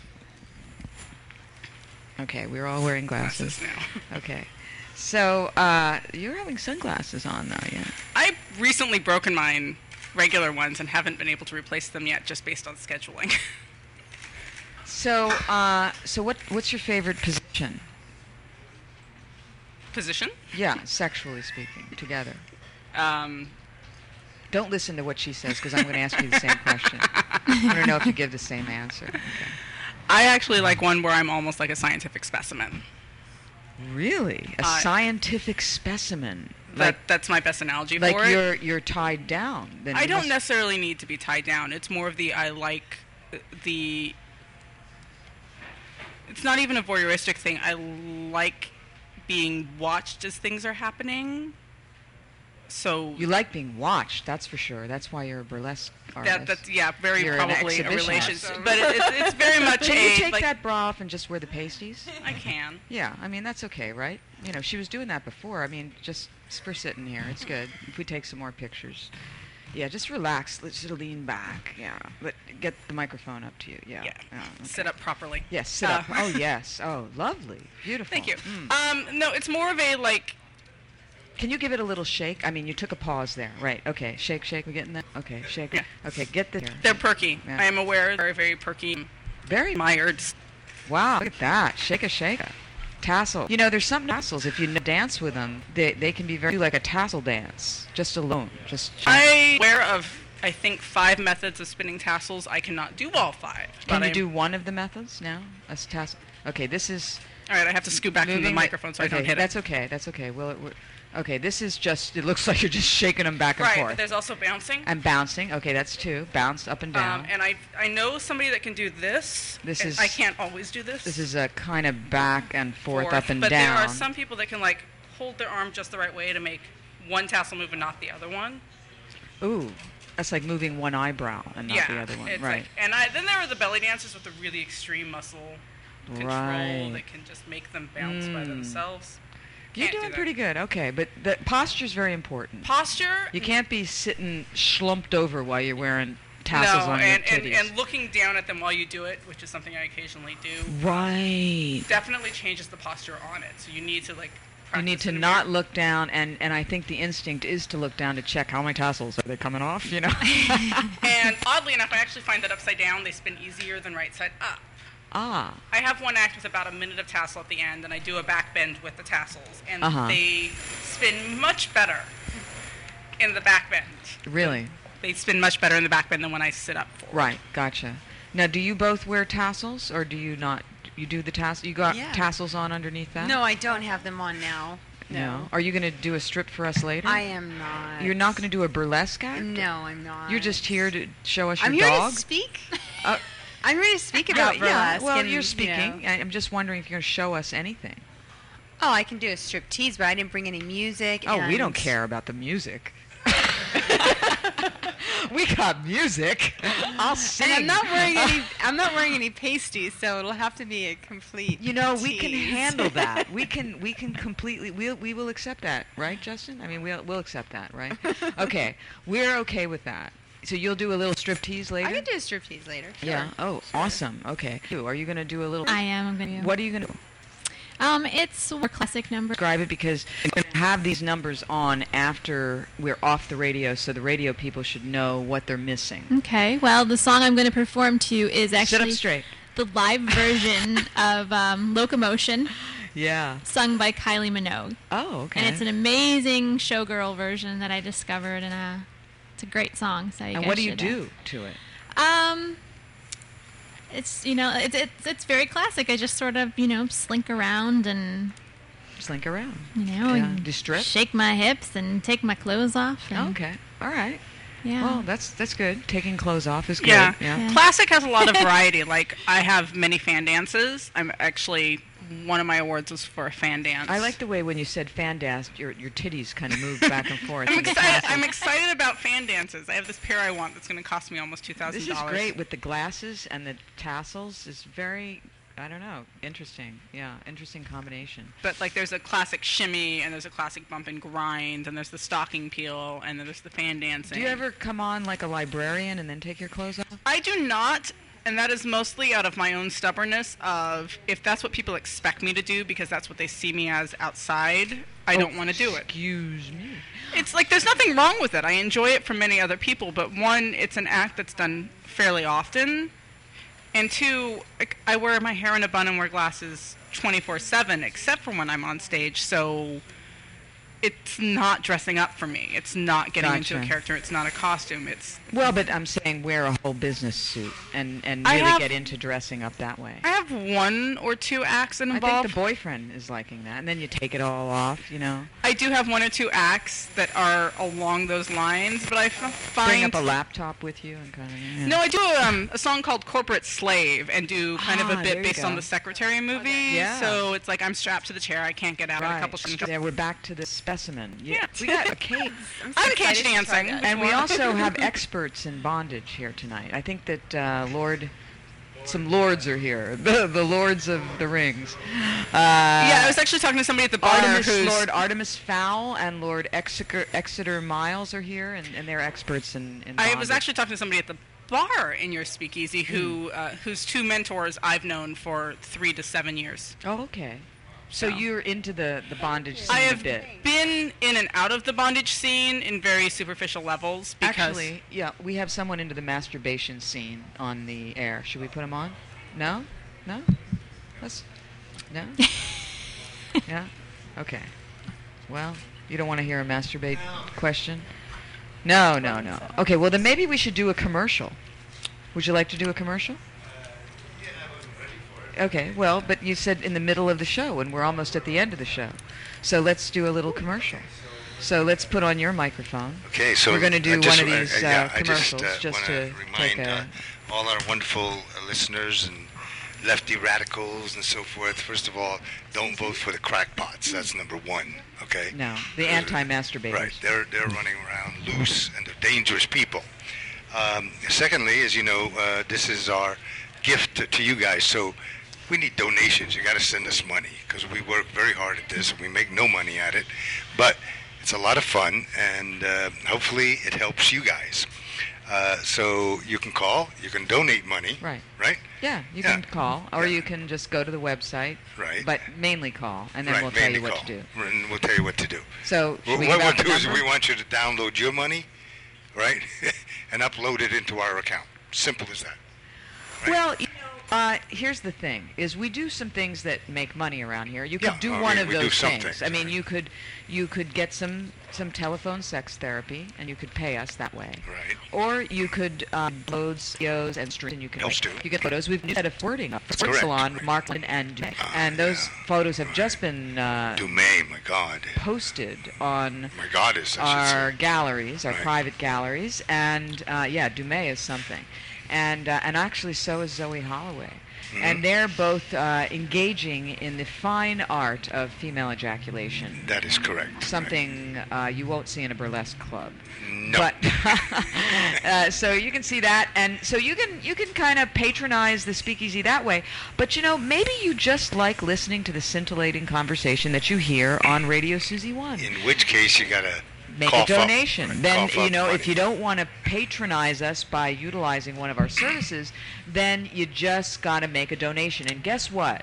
Okay, we're all wearing glasses. now. Okay. So, you're having sunglasses on now, yeah? I've recently broken mine, regular ones, and haven't been able to replace them yet, just based on scheduling. So, what's your favorite position? Position? Yeah, sexually speaking, together. Um, Don't listen to what she says, because I'm going to ask you the same question. I don't know if you give the same answer. Okay. I actually like one where I'm almost like a scientific specimen. Really? A scientific specimen? That's my best analogy for it. Like you're tied down. Then I don't necessarily need to be tied down. It's more of I like the... It's not even a voyeuristic thing. I like being watched as things are happening. So you like being watched, that's for sure. That's why you're a burlesque artist. That's very You're probably an a relationship. exhibitionist. But it's very much Can you a... take like, that bra off and just wear the pasties? I can. Yeah, I mean, that's okay, right? You know, she was doing that before. I mean, just for sitting here, it's good. If we take some more pictures. Yeah, just relax. Let's just lean back. Yeah. Get the microphone up to you. Yeah. Yeah. Oh, okay. Sit up properly. Yes, sit up. Oh, yes. Oh, lovely. Beautiful. Thank you. Mm. No, it's more of a, like... Can you give it a little shake? I mean, you took a pause there. Right. Okay. Shake, shake. We getting that? Okay. Shake. Yeah. Okay. Get the... They're perky. Yeah. I am aware they're very perky. Very... Mired. Wow. Look at that. Shake a shake. Tassel. You know, there's some tassels. If you dance with them, they can be very like a tassel dance, just alone. I'm aware of, I think, 5 methods of spinning tassels. I cannot do all 5. Can you do one of the methods now? As tassel. Okay, this is... All right, I have to scoot back from the microphone so I don't hit it. That's okay. That's okay. Okay, this is just... It looks like you're just shaking them back and forth. Right, but there's also bouncing. And bouncing. Okay, that's 2. Bounce up and down. And I know somebody that can do this. I can't always do this. This is a kind of back and forth, up and but down. But there are some people that can, like, hold their arm just the right way to make one tassel move and not the other one. Ooh. That's like moving one eyebrow and not the other one. It's right. Then there are the belly dancers with the really extreme muscle control that can just make them bounce by themselves. You're doing pretty good. Okay, but the posture's very important. Posture? You can't be sitting slumped over while you're wearing tassels on your titties. And looking down at them while you do it, which is something I occasionally do. Right. Definitely changes the posture on it. So you need to, like, you need to not look down, and I think the instinct is to look down to check how many tassels are they coming off, you know? And oddly enough, I actually find that upside down they spin easier than right side up. Ah. I have one act with about a minute of tassel at the end, and I do a back bend with the tassels, and they spin much better in the back bend. Really? They spin much better in the back bend than when I sit up forward. Right, gotcha. Now, do you both wear tassels, or do you not? You do the tassel? You got tassels on underneath that? No, I don't have them on now. No. Are you going to do a strip for us later? I am not. You're not going to do a burlesque act? No, I'm not. You're just here to show us your I'm dog? here to speak. I'm ready to speak about burlesque. Well, and, you're speaking. You know. I'm just wondering if you're going to show us anything. Oh, I can do a strip tease, but I didn't bring any music. Oh, we don't care about the music. We got music. I'll sing. And I'm not wearing any pasties, so it'll have to be a complete. You know, tease. we can handle that. We can completely. We will accept that, right, Justin? I mean, we'll accept that, right? Okay, we're okay with that. So you'll do a little striptease later? I can do a striptease later. Sure. Yeah. Oh, awesome. Okay. Are you going to do a little? I am. I'm going to. What are you going to do? It's a classic number. Describe it, because I'm going to have these numbers on after we're off the radio, so the radio people should know what they're missing. Okay. Well, the song I'm going to perform to you is actually Sit up straight. The live version of Locomotion. Yeah. Sung by Kylie Minogue. Oh, okay. And it's an amazing showgirl version that I discovered, and it's a great song. So and what do you do to it? It's it's very classic. I just sort of slink around and do strip, shake my hips and take my clothes off. And okay, all right. Yeah. Well, that's good. Taking clothes off is good. Yeah. Classic has a lot of variety. Like, I have many fan dances. I'm actually one of my awards was for a fan dance. I like the way when you said fan dance, your titties kind of moved back and forth. I'm excited about fan dances. I have this pair I want that's going to cost me almost $2,000. This is great with the glasses and the tassels. It's very, I don't know, interesting. Yeah, interesting combination. But like, there's a classic shimmy, and there's a classic bump and grind, and there's the stocking peel, and then there's the fan dancing. Do you ever come on like a librarian and then take your clothes off? I do not. And that is mostly out of my own stubbornness of, if that's what people expect me to do because that's what they see me as outside, I don't want to do it. Excuse me. It's like, there's nothing wrong with it. I enjoy it for many other people, but one, it's an act that's done fairly often. And two, I wear my hair in a bun and wear glasses 24/7, except for when I'm on stage, so it's not dressing up for me. It's not getting into a character. It's not a costume. It's well, but I'm saying wear a whole business suit and really get into dressing up that way. I have one or two acts involved. I think the boyfriend is liking that, and then you take it all off, you know. I do have one or two acts that are along those lines, but I find bring up a laptop with you and kind of. Yeah. No, I do a song called "Corporate Slave" and do kind of a bit based on the Secretary movie. Yeah. So it's like I'm strapped to the chair. I can't get out. Right. A couple things. Yeah, we're back to the specimen. Yeah. We got a cage. I'm cage dancing. And we also have experts in bondage here tonight. I think that some lords are here. The lords of the rings. Yeah, I was actually talking to somebody at the bar Lord Artemis Fowl and Lord Exeter Miles are here, and they're experts in bondage. I was actually talking to somebody at the bar in your speakeasy whose two mentors I've known for 3 to 7 years. Oh, okay. So you're into the bondage scene I have a bit. been in and out of the bondage scene in very superficial levels. Because actually, yeah, we have someone into the masturbation scene on the air. Should we put him on? No? No? No? Yeah? Okay. Well, you don't want to hear a masturbate question? No. Okay, well then maybe we should do a commercial. Would you like to do a commercial? Okay, well, but you said in the middle of the show, and we're almost at the end of the show. So let's do a little commercial. So let's put on your microphone. Okay, so we're going to do one of these commercials I just to remind all our wonderful listeners and lefty radicals and so forth. First of all, don't vote for the crackpots. That's number one. Okay. No, the anti-masturbators. Right, they're running around loose and they're dangerous people. Secondly, as you know, this is our gift to you guys. So. We need donations. You got to send us money because we work very hard at this. We make no money at it, but it's a lot of fun, and hopefully it helps you guys. So you can call. You can donate money. Right. Right? Yeah, you can call, or you can just go to the website. Right. But mainly call, and then we'll tell you what to do. And we'll tell you what to do. So what we'll do is we want you to download your money, right, and upload it into our account. Simple as that. Right? Well. Here's the thing: is we do some things that make money around here. You could do one of those things. I mean, you could get some telephone sex therapy, and you could pay us that way. Right. Or you could load videos and stream. You get photos. We've had a wording up for Salon, Markland, and Dumais. And those photos have just been Dumais, my God, posted on my goddess, our galleries, our private galleries, and Dumais is something. And actually, so is Zoe Holloway. Mm-hmm. And they're both engaging in the fine art of female ejaculation. That is correct. Something you won't see in a burlesque club. No. But so you can see that, and so you can kind of patronize the speakeasy that way. But maybe you just like listening to the scintillating conversation that you hear on Radio Susie One. In which case, you gotta. Make a donation. Then, if you don't want to patronize us by utilizing one of our services, then you just got to make a donation. And guess what?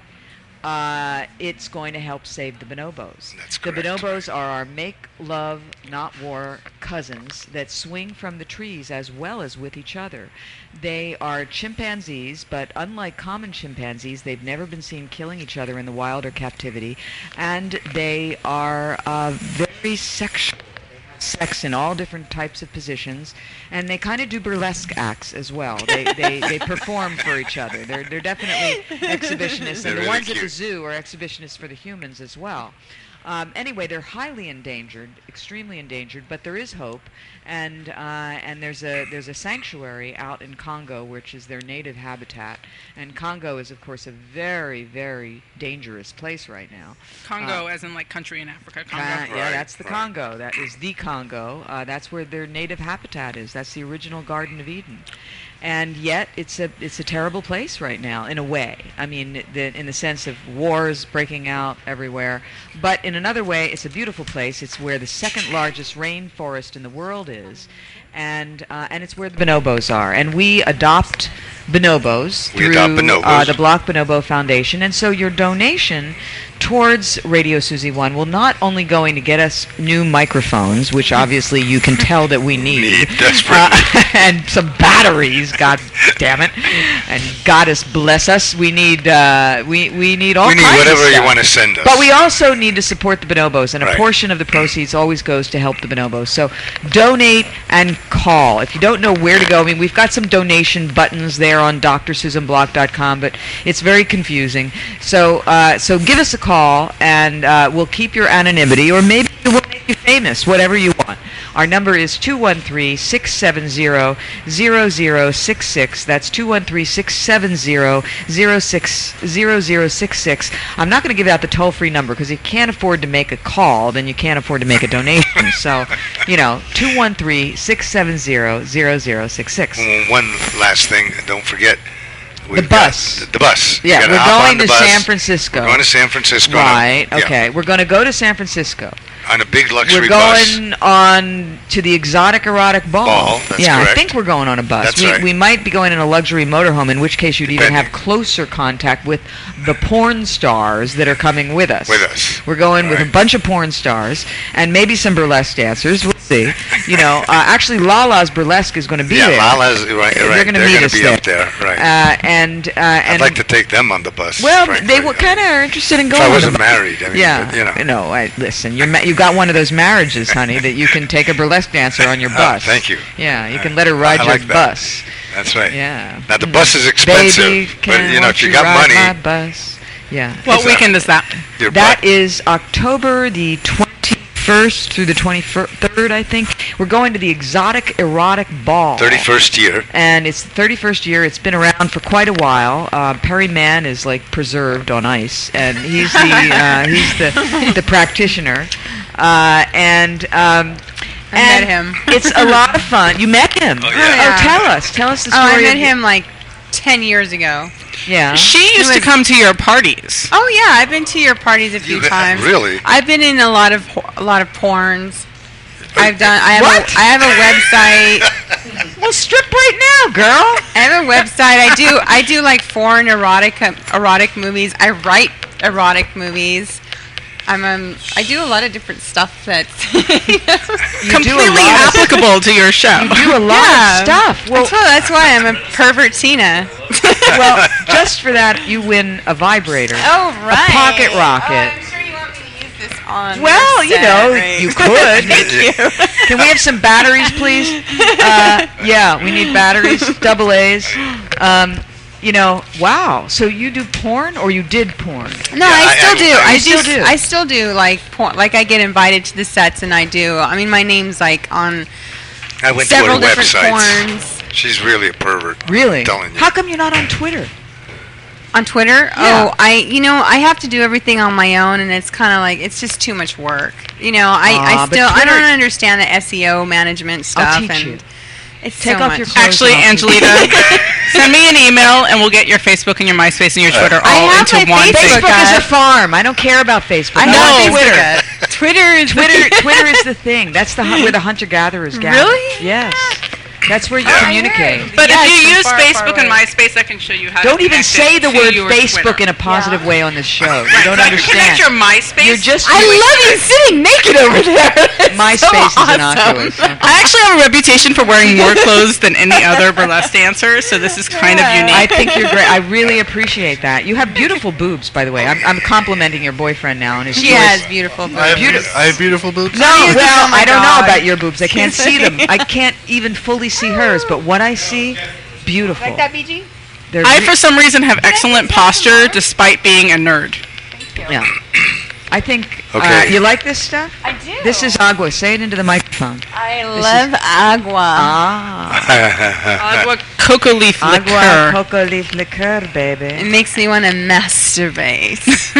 It's going to help save the bonobos. That's correct. The bonobos are our make love, not war cousins that swing from the trees as well as with each other. They are chimpanzees, but unlike common chimpanzees, they've never been seen killing each other in the wild or captivity. And they are very sexual. Sex in all different types of positions, and they kind of do burlesque acts as well. They perform for each other. They're definitely exhibitionists, and the ones at the zoo are exhibitionists for the humans as well. Anyway, they're highly endangered, extremely endangered, but there is hope, and there's a sanctuary out in Congo, which is their native habitat, and Congo is, of course, a very, very dangerous place right now. Congo, as in like country in Africa. Congo. Yeah, that's the Congo. That is the Congo. That's where their native habitat is. That's the original Garden of Eden. And yet, it's a terrible place right now, in a way. I mean, in the sense of wars breaking out everywhere. But in another way, it's a beautiful place. It's where the second largest rainforest in the world is, and it's where the bonobos are. And we adopt bonobos through the Block Bonobo Foundation. And so your donation towards Radio Susie One will not only going to get us new microphones, which obviously you can tell that we need and some batteries, God damn it, and Goddess bless us. We need we need all kinds of whatever stuff. You want to send us. But we also need to support the bonobos, and a portion of the proceeds always goes to help the bonobos. So donate and call. If you don't know where to go, I mean, we've got some donation buttons there on drsusanblock.com, but it's very confusing. So so give us a call, and we'll keep your anonymity, or maybe we'll make you famous, whatever you want. Our number is 213-670-0066. That's 213-670-0066. I'm not going to give out the toll-free number, because if you can't afford to make a call, then you can't afford to make a donation. So, 213-670-0066. One last thing, don't forget. The bus. The bus. Yeah, we're going to San Francisco. We're going to San Francisco. Right, okay. We're going to go to San Francisco. On a big luxury bus. We're going on to the Exotic Erotic Ball. That's yeah, correct. I think we're going on a bus. That's right. We might be going in a luxury motorhome, in which case you'd even have closer contact with the porn stars that are coming with us. We're going with a bunch of porn stars and maybe some burlesque dancers. We'll see. Actually, Lala's Burlesque is going to be there. Yeah, Lala's right. They're going to meet us be there. Up there, right? And I'd like to take them on the bus. Well, they were kind of interested in going. If I wasn't married, I mean, No, listen. You've got one of those marriages, honey, that you can take a burlesque dancer on your bus. Thank you. Yeah, you can let her ride your bus. That's right. Yeah. Now the bus is expensive, Baby, but if you got money. My bus. Yeah. What weekend is that? That is October the 21st through the 23rd, I think. We're going to the Exotic Erotic Ball. 31st year. And it's the 31st year. It's been around for quite a while. Perry Mann is like preserved on ice, and he's the practitioner. I met him. It's a lot of fun. You met him? Oh, yeah. Oh, tell us the story. I met him like 10 years ago. Yeah. She used to come to your parties. Oh yeah, I've been to your parties a few times. Really? I've been in a lot of porns. I have a website. Well, strip right now, girl. I have a website. I do like foreign erotic movies. I write erotic movies. I do a lot of different stuff that's completely applicable to your show. You do a lot of stuff. Well, that's why I'm a pervertina. Well, just for that, you win a vibrator. Oh, right. A pocket rocket. I'm sure you want me to use this on. Well, your set. you could. Thank you. Can we have some batteries, please? Yeah, we need batteries, double A's. Wow. So you do porn, or you did porn? No, I still do like porn. Like I get invited to the sets, and I do. I mean, my name's like on several different porns. She's really a pervert. Really? I'm telling you. How come you're not on Twitter? On Twitter? Yeah. Oh, I have to do everything on my own, and it's kind of like it's just too much work. I don't understand the SEO management stuff. I'll teach you. It's Take so off much. your clothes. Actually, Angelita, send me an email, and we'll get your Facebook and your MySpace and your Twitter all into one thing. Facebook is a farm. I don't care about Facebook. I know Twitter. Twitter is the thing. That's where the hunter-gatherers gather. Really? Yes. That's where you communicate. But if you use Facebook and MySpace, I can show you how to Don't even connect say the to word your Facebook Twitter. in a positive way on this show. Right, You don't so understand. Connect your MySpace. You're just I love you sitting naked over there. MySpace so is innocuous. I actually have a reputation for wearing more clothes than any other burlesque dancer, so this is kind of unique. I think you're great. I really appreciate that. You have beautiful boobs, by the way. I'm complimenting your boyfriend now on his She has beautiful boobs. I have beautiful boobs. No, well, my I don't know God. about your boobs. I can't see them. I can't even fully see hers, but what I see, beautiful. Like that, BG? They're I, for some reason, have excellent posture despite being a nerd. Yeah. I think Okay. You like this stuff? I do. This is agua. Say it into the microphone. I This love agua. Ah. Agua cocoa leaf Agua liqueur. cocoa leaf liqueur, It baby. makes me want to masturbate.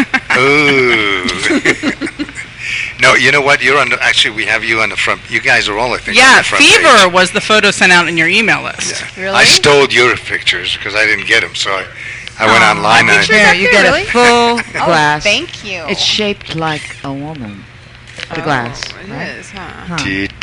Ooh. No, you know what? You're on. Actually, we have you on the front. You guys are all, I think, on Yeah, the front Fever page. was the photo sent out in your email list. Yeah. Really? I stole your pictures because I didn't get them, so I went online and pictures Here, up you there, get really? a full Oh, glass. thank you. It's shaped like a woman. The glass. It right? is, huh? Huh.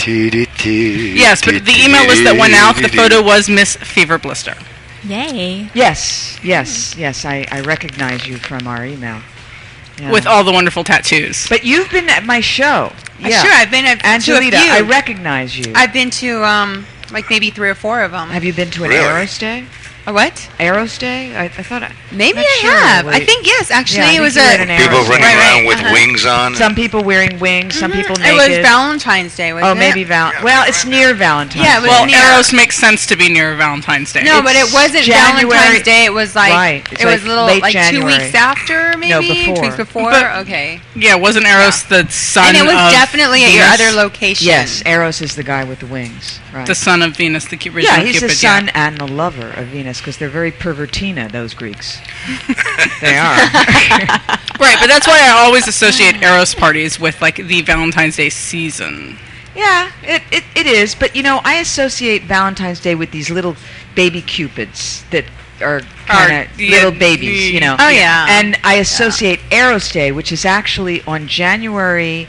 Yes, but the email list that went out, the photo was Miss Fever Blister. Yay. Yes, yes, yes. I recognize you from our email. Yeah. With all the wonderful tattoos. But you've been at my show. Yeah. Sure, I've been to a Angelita, few. I recognize you. I've been to like maybe 3 or 4 of them. Have you been to an Really? Eros Day? A what? Eros Day? I thought Maybe not I sure. have. I Wait. think yes. Actually, Yeah, I it think was you were at a. an people Eros running Day. Right, around with uh-huh. wings on. Some people wearing wings, some people It naked. was Valentine's Day, wasn't Oh, it? maybe Yeah, Well, it's near Valentine's. Yeah, it was Well, near. Eros makes sense to be near Valentine's Day. No, but it It's wasn't January- Valentine's Day. It was like Right, it's it was like a little late like 2 January. weeks after, maybe No, 2 weeks before. before. But- Okay, Yeah, wasn't Eros the son and it was of definitely at your Venus? other location. Yes, Eros is the guy with the wings. Right. The son of Venus, the original Yeah, he's Cupid. the son and the lover of Venus because they're very pervertina, those Greeks. They are. Right, but that's why I always associate Eros parties with like the Valentine's Day season. Yeah, it is. But, you know, I associate Valentine's Day with these little baby cupids that are kind of yeah, little babies, you know. Oh, yeah. And I associate Eros Day, which is actually on January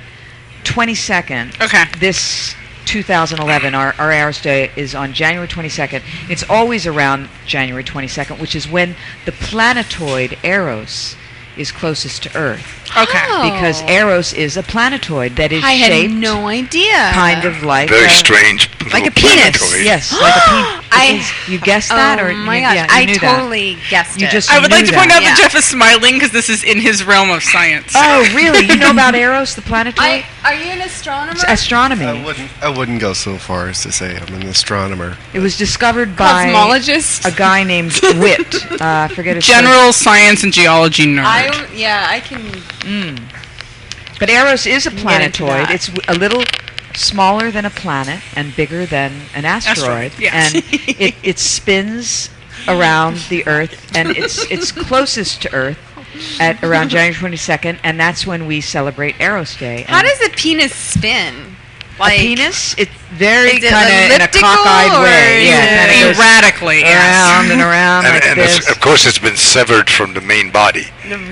22nd. Okay. This 2011, our Eros Day is on January 22nd. It's always around January 22nd, which is when the planetoid Eros is closest to Earth. Okay. Oh. Because Eros is a planetoid that is I had shaped no idea. kind of like Very a, strange. Like little a penis. planetoid. Yes, like a penis. I- You guessed that, Oh or my you, gosh, yeah, you I knew that. totally guessed You it. just I would like knew to point that. out that Yeah. Jeff is smiling because this is in his realm of science. Oh, really? You know about Eros, the planetoid? Are you an astronomer? It's astronomy. I wouldn't go so far as to say I'm an astronomer. It was discovered by Cosmologist? a guy named Witt. I forget his General science and geology nerd. I can. But Eros is a get into planetoid. that. It's a little smaller than a planet and bigger than an asteroid. yes. And it spins around the Earth, and it's closest to Earth at around January 22nd, and that's when we celebrate Eros Day. How And does a penis spin? a penis? It's very Is it kind of in a elliptical, cockeyed or way. is Yeah, it- kind of goes Erratically, yes. around and around And, like and this. it's, of course, it's been severed from the main body.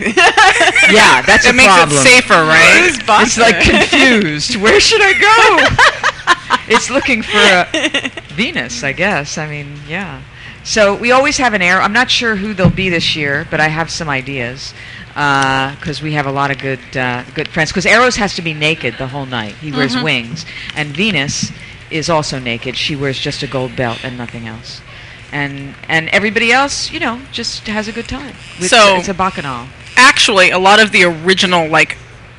Yeah, that's It a makes problem. it safer, right? It's like confused. Where should I go? It's looking for a Venus, I guess. I mean, yeah. So we always have an Eros. I'm not sure who they'll be this year, but I have some ideas because we have a lot of good friends. Because Eros has to be naked the whole night. He wears wings, and Venus is also naked. She wears just a gold belt and nothing else. And everybody else, you know, just has a good time. So- it's a bacchanal. Actually, a lot of the original, like,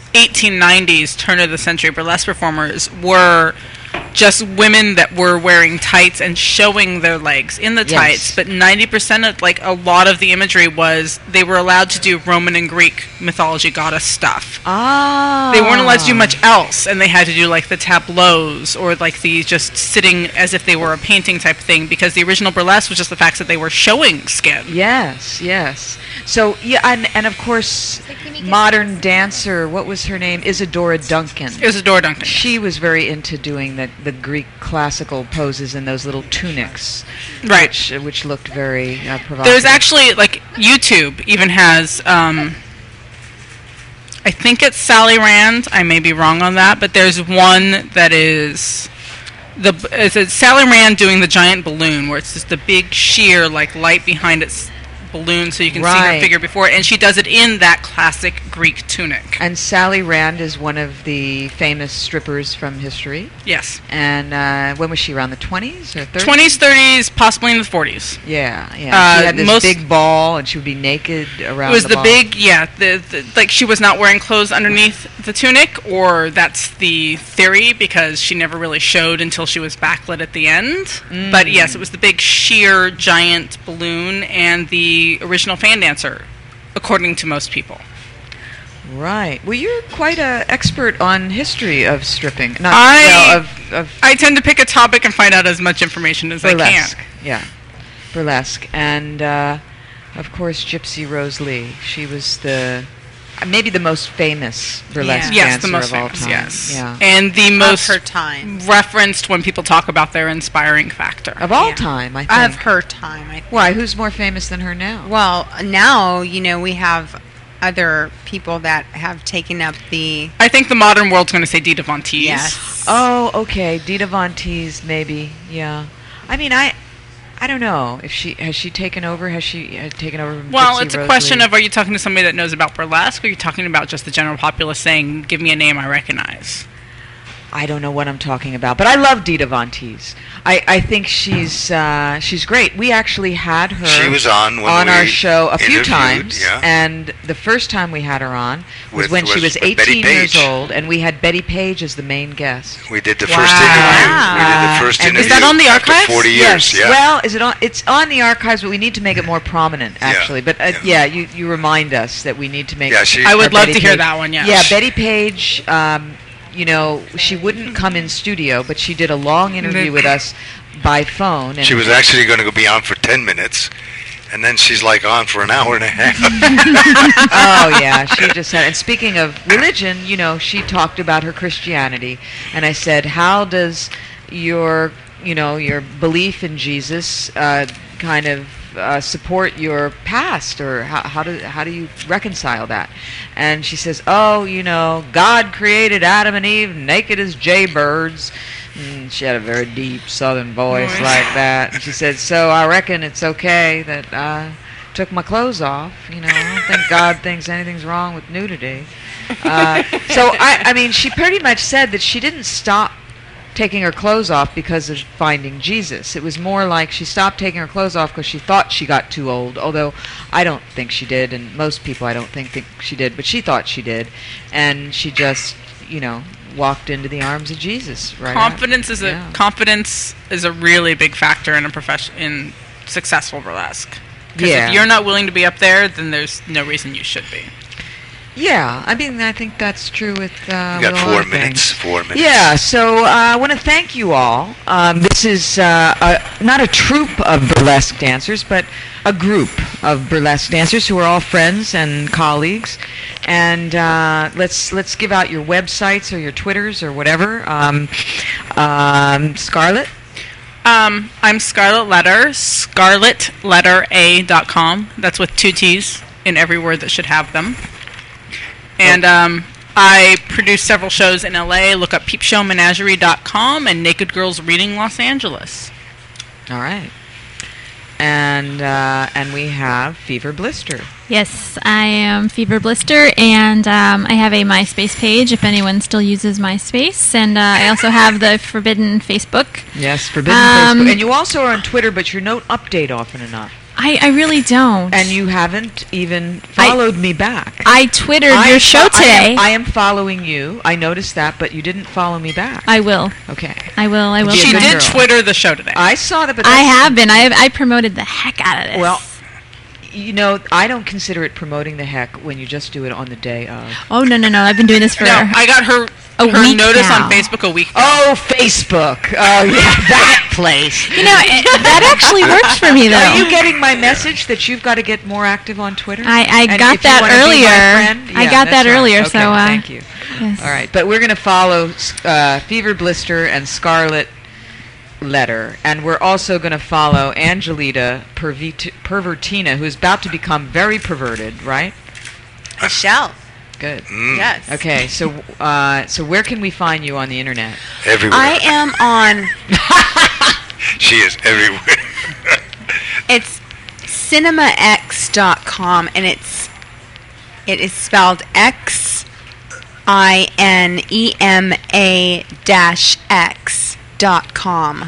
1890s turn of the century burlesque performers were just women that were wearing tights and showing their legs in the Yes. tights, but 90% of, like, a lot of the imagery was they were allowed to do Roman and Greek mythology goddess stuff. Ah. They weren't allowed to do much else, and they had to do, like, the tableaus or, like, the just sitting as if they were a painting type of thing, because the original burlesque was just the fact that they were showing skin. Yes, yes. So, yeah, and of course, modern dancer, what was her name? Isadora Duncan. Isadora Duncan. She was very into doing the Greek classical poses in those little tunics, Right. which looked very provocative. There's actually, like, YouTube even has, I think it's Sally Rand. I may be wrong on that, but there's one that is it's Sally Rand doing the giant balloon, where it's just the big sheer, like, light behind its balloon, so you can see her Right. figure before it, and she does it in that classic Greek tunic. And Sally Rand is one of the famous strippers from history. Yes. And when was she, around the 20s or 30s? 20s, 30s, possibly in the 40s. Yeah, yeah. She had this most- big ball, and she would be naked around It was the the ball. big, yeah, the like she was not wearing clothes underneath the tunic, or that's the theory, because she never really showed until she was backlit at the end. But yes, it was the big sheer giant balloon and the original fan dancer, according to most people. Right. Well, you're quite an expert on history of stripping. Not of I tend to pick a topic and find out as much information as burlesque. I can. Yeah, burlesque, and of course Gypsy Rose Lee. She was maybe the most famous burlesque Yes, dancer the most of all famous, time. yes. Yeah. And the most her time. referenced when people talk about their inspiring factor. Of all time, I think. Of her time, I think. Why? Who's more famous than her now? Well, now, we have other people that have taken up the... I think the modern world's going to say Dita Von Teese. Yes. Oh, okay. Dita Von Teese, maybe. Yeah. I mean, I don't know if has she taken over. Has she taken over? From Well, Gypsy it's a Rose question Lee? of, are you talking to somebody that knows about burlesque, or are you talking about just the general populace saying, give me a name I recognize? I don't know what I'm talking about, but I love Dita Von Teese. I think she's great. We actually had her. She was on when our we show a few interviewed, times, yeah. and the first time we had her on was when she was Betty 18 years Page. old, and we had Betty Page as the main guest. We did the first interview. We did the first And interview. is that on the after archives? 40 years, Yes. yeah. Well, is it on? It's on the archives, but we need to make it more prominent, actually. But you remind us that we need to make. Yeah, she- I would our love Betty to hear Page- that one, yeah. Yeah, Betty Page. She wouldn't come in studio, but she did a long interview with us by phone. And She was actually going to be on for 10 minutes, and then she's like on for an hour and a half. Oh yeah, she just had. And speaking of religion, she talked about her Christianity, and I said, "How does your belief in Jesus kind of support your past, or how do you reconcile that?" And she says, "Oh, God created Adam and Eve naked as jaybirds." And she had a very deep Southern voice like that. And she said, "So I reckon it's okay that I took my clothes off. I don't think God thinks anything's wrong with nudity." So I mean, she pretty much said that she didn't stop taking her clothes off because of finding Jesus. It was more like she stopped taking her clothes off because she thought she got too old, although I don't think she did, and most people I don't think she did, but she thought she did, and she just, walked into the arms of Jesus. Right? Confidence is a really big factor in successful burlesque. Because if you're not willing to be up there, then there's no reason you should be. Yeah, I mean, I think that's true with You got 4 minutes. 4 minutes. Yeah, so I want to thank you all. This is not a troupe of burlesque dancers, but a group of burlesque dancers who are all friends and colleagues. And let's give out your websites or your Twitters or whatever. Scarlett? I'm Scarlett Letter, scarlettlettera.com. That's with 2 T's in every word that should have them. And I produce several shows in LA. Look up peepshowmenagerie.com and Naked Girls Reading Los Angeles. All right. And we have Fever Blister. Yes, I am Fever Blister, and I have a MySpace page if anyone still uses MySpace, and I also have the Forbidden Facebook. Yes, Forbidden Facebook. And you also are on Twitter, but you don't update often enough. I really don't. And you haven't even followed me back. I Twittered your show today. I am following you. I noticed that, but you didn't follow me back. I will. Okay. I will. Be a She good did girl. Twitter the show today. I saw that, but I have been. I promoted the heck out of this. Well, I don't consider it promoting the heck when you just do it on the day of. Oh, no. I've been doing this for... No, I got her week notice now. on Facebook a week ago. Oh, Facebook. Oh, yeah, that place. that actually works for me, though. Are you getting my message that you've got to get more active on Twitter? I And got if you that wanna be my earlier. friend? I Yeah, got that's that right. earlier, Okay, so... thank you. Yes. All right, but we're going to follow Fever Blister and Scarlet Letter, and we're also going to follow Angelita Pervertina, who's about to become very perverted, right? Michelle. Good. Yes. Okay, so where can we find you on the internet? Everywhere. I am on... She is everywhere. It's cinemax.com, and it is spelled XINEMA-X.com.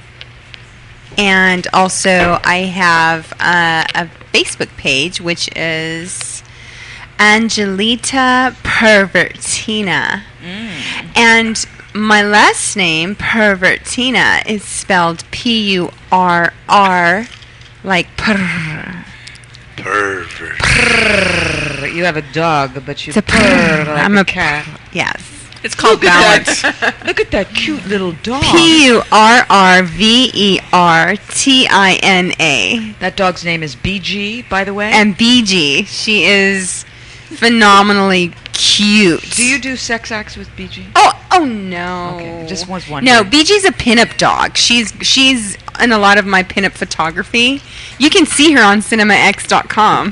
And also I have a Facebook page, which is Angelita Pervertina. And my last name, Pervertina, is spelled P-U-R-R, like purr. Pervert. You have a dog, but you It's a purr. purr like I'm a a cat. Yes. It's called Look at balance. Look at that cute little dog. Purrvertina. That dog's name is BG, by the way. And BG. She is phenomenally cute. do you do sex acts with BG? Oh no. Okay, just was wondering. No, BG's a pinup dog. She's in a lot of my pinup photography. You can see her on cinemax.com.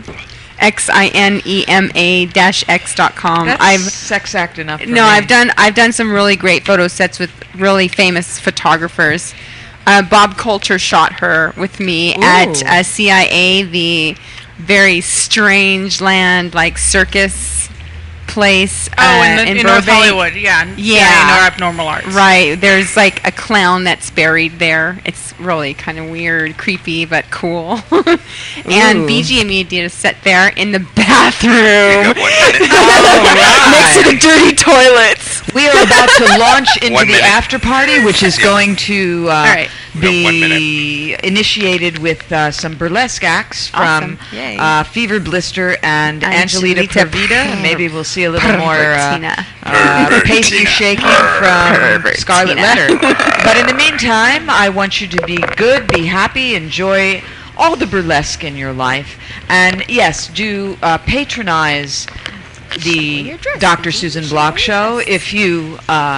XINEMA-X.com. That's sex act enough for me. I've done some really great photo sets with really famous photographers. Bob Coulter shot her with me at CIA, the very strange land, like circus place in North Burbank. Hollywood, yeah. Yeah. In Abnormal Arts. Right. There's like a clown that's buried there. It's really kind of weird, creepy, but cool. And Ooh. BG and me did a set there in the bathroom. You got 1 minute. Next to the dirty toilets. We are about to launch into 1 the minute. after party, which is going to right. We got 1 be initiated with some burlesque acts Awesome. from Yay. Fever Blister and Angelita Angelita Purvita. Maybe we'll see a little more Pervertina. pasty shaking from Scarlet Letter. But in the meantime, I want you to be good, be happy, enjoy all the burlesque in your life. And yes, do patronize the Dr. Susan Block show if you,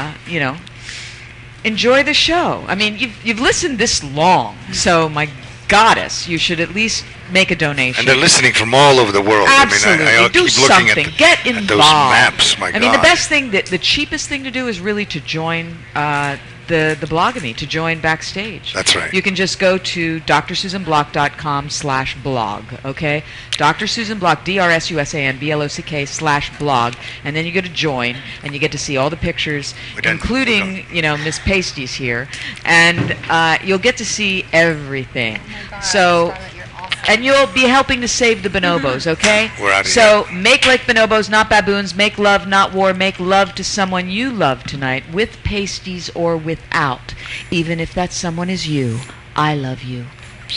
enjoy the show. I mean, you've listened this long, so my goddess, you should at least make a donation. And they're listening from all over the world. Absolutely. I Do keep looking something. at, Get at involved. those maps. My I mean, the God. best thing, the cheapest thing to do is really to join the Blogamy, to join backstage. That's right. You can just go to drsusanblock.com/blog, okay? Dr. Susan Block, DRSUSANBLOCK/blog, and then you go to join, and you get to see all the pictures, We're done. including, Miss Pasties here, and you'll get to see everything. So... And you'll be helping to save the bonobos, okay? We're outta So make like bonobos, not baboons. Make love, not war. Make love to someone you love tonight, with pasties or without. Even if that someone is you, I love you.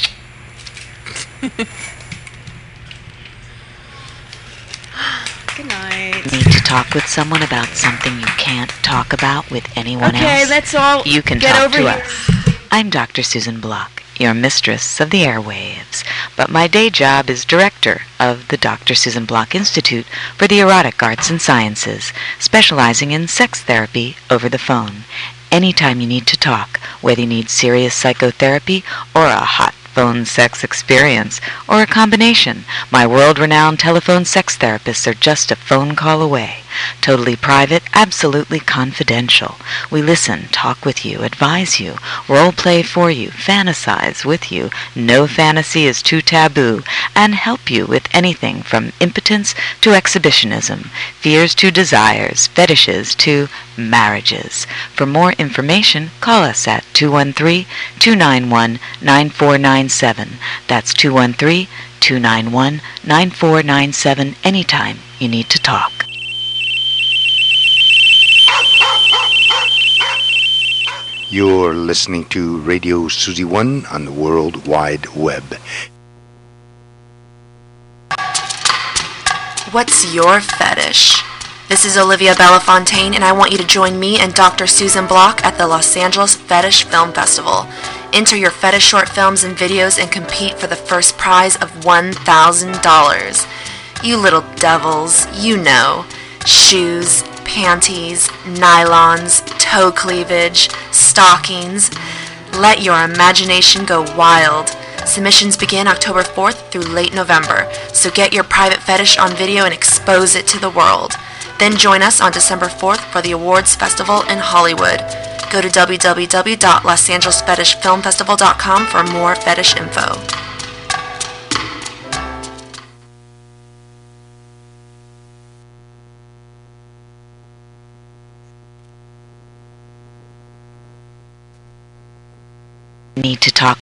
Good night. Need to talk with someone about something you can't talk about with anyone Okay, else? let's all You can get talk over to here. us. I'm Dr. Susan Block, your mistress of the airwaves, but my day job is director of the Dr. Susan Block Institute for the Erotic Arts and Sciences, specializing in sex therapy over the phone. Anytime you need to talk, whether you need serious psychotherapy or a hot phone sex experience, or a combination, my world-renowned telephone sex therapists are just a phone call away. Totally private, absolutely confidential. We listen, talk with you, advise you, role play for you, fantasize with you, no fantasy is too taboo, and help you with anything from impotence to exhibitionism, fears to desires, fetishes to marriages. For more information, call us at 213-291-9497. That's 213-291-9497 anytime you need to talk. You're listening to Radio Susie 1 on the World Wide Web. What's your fetish? This is Olivia Belafontaine, and I want you to join me and Dr. Susan Block at the Los Angeles Fetish Film Festival. Enter your fetish short films and videos and compete for the first prize of $1,000. You little devils, you know. Shoes, panties, nylons, toe cleavage, stockings. Let your imagination go wild. Submissions begin October 4th through late November, so get your private fetish on video and expose it to the world. Then join us on December 4th for the Awards Festival in Hollywood. Go to www.losangelesfetishfilmfestival.com for more fetish info.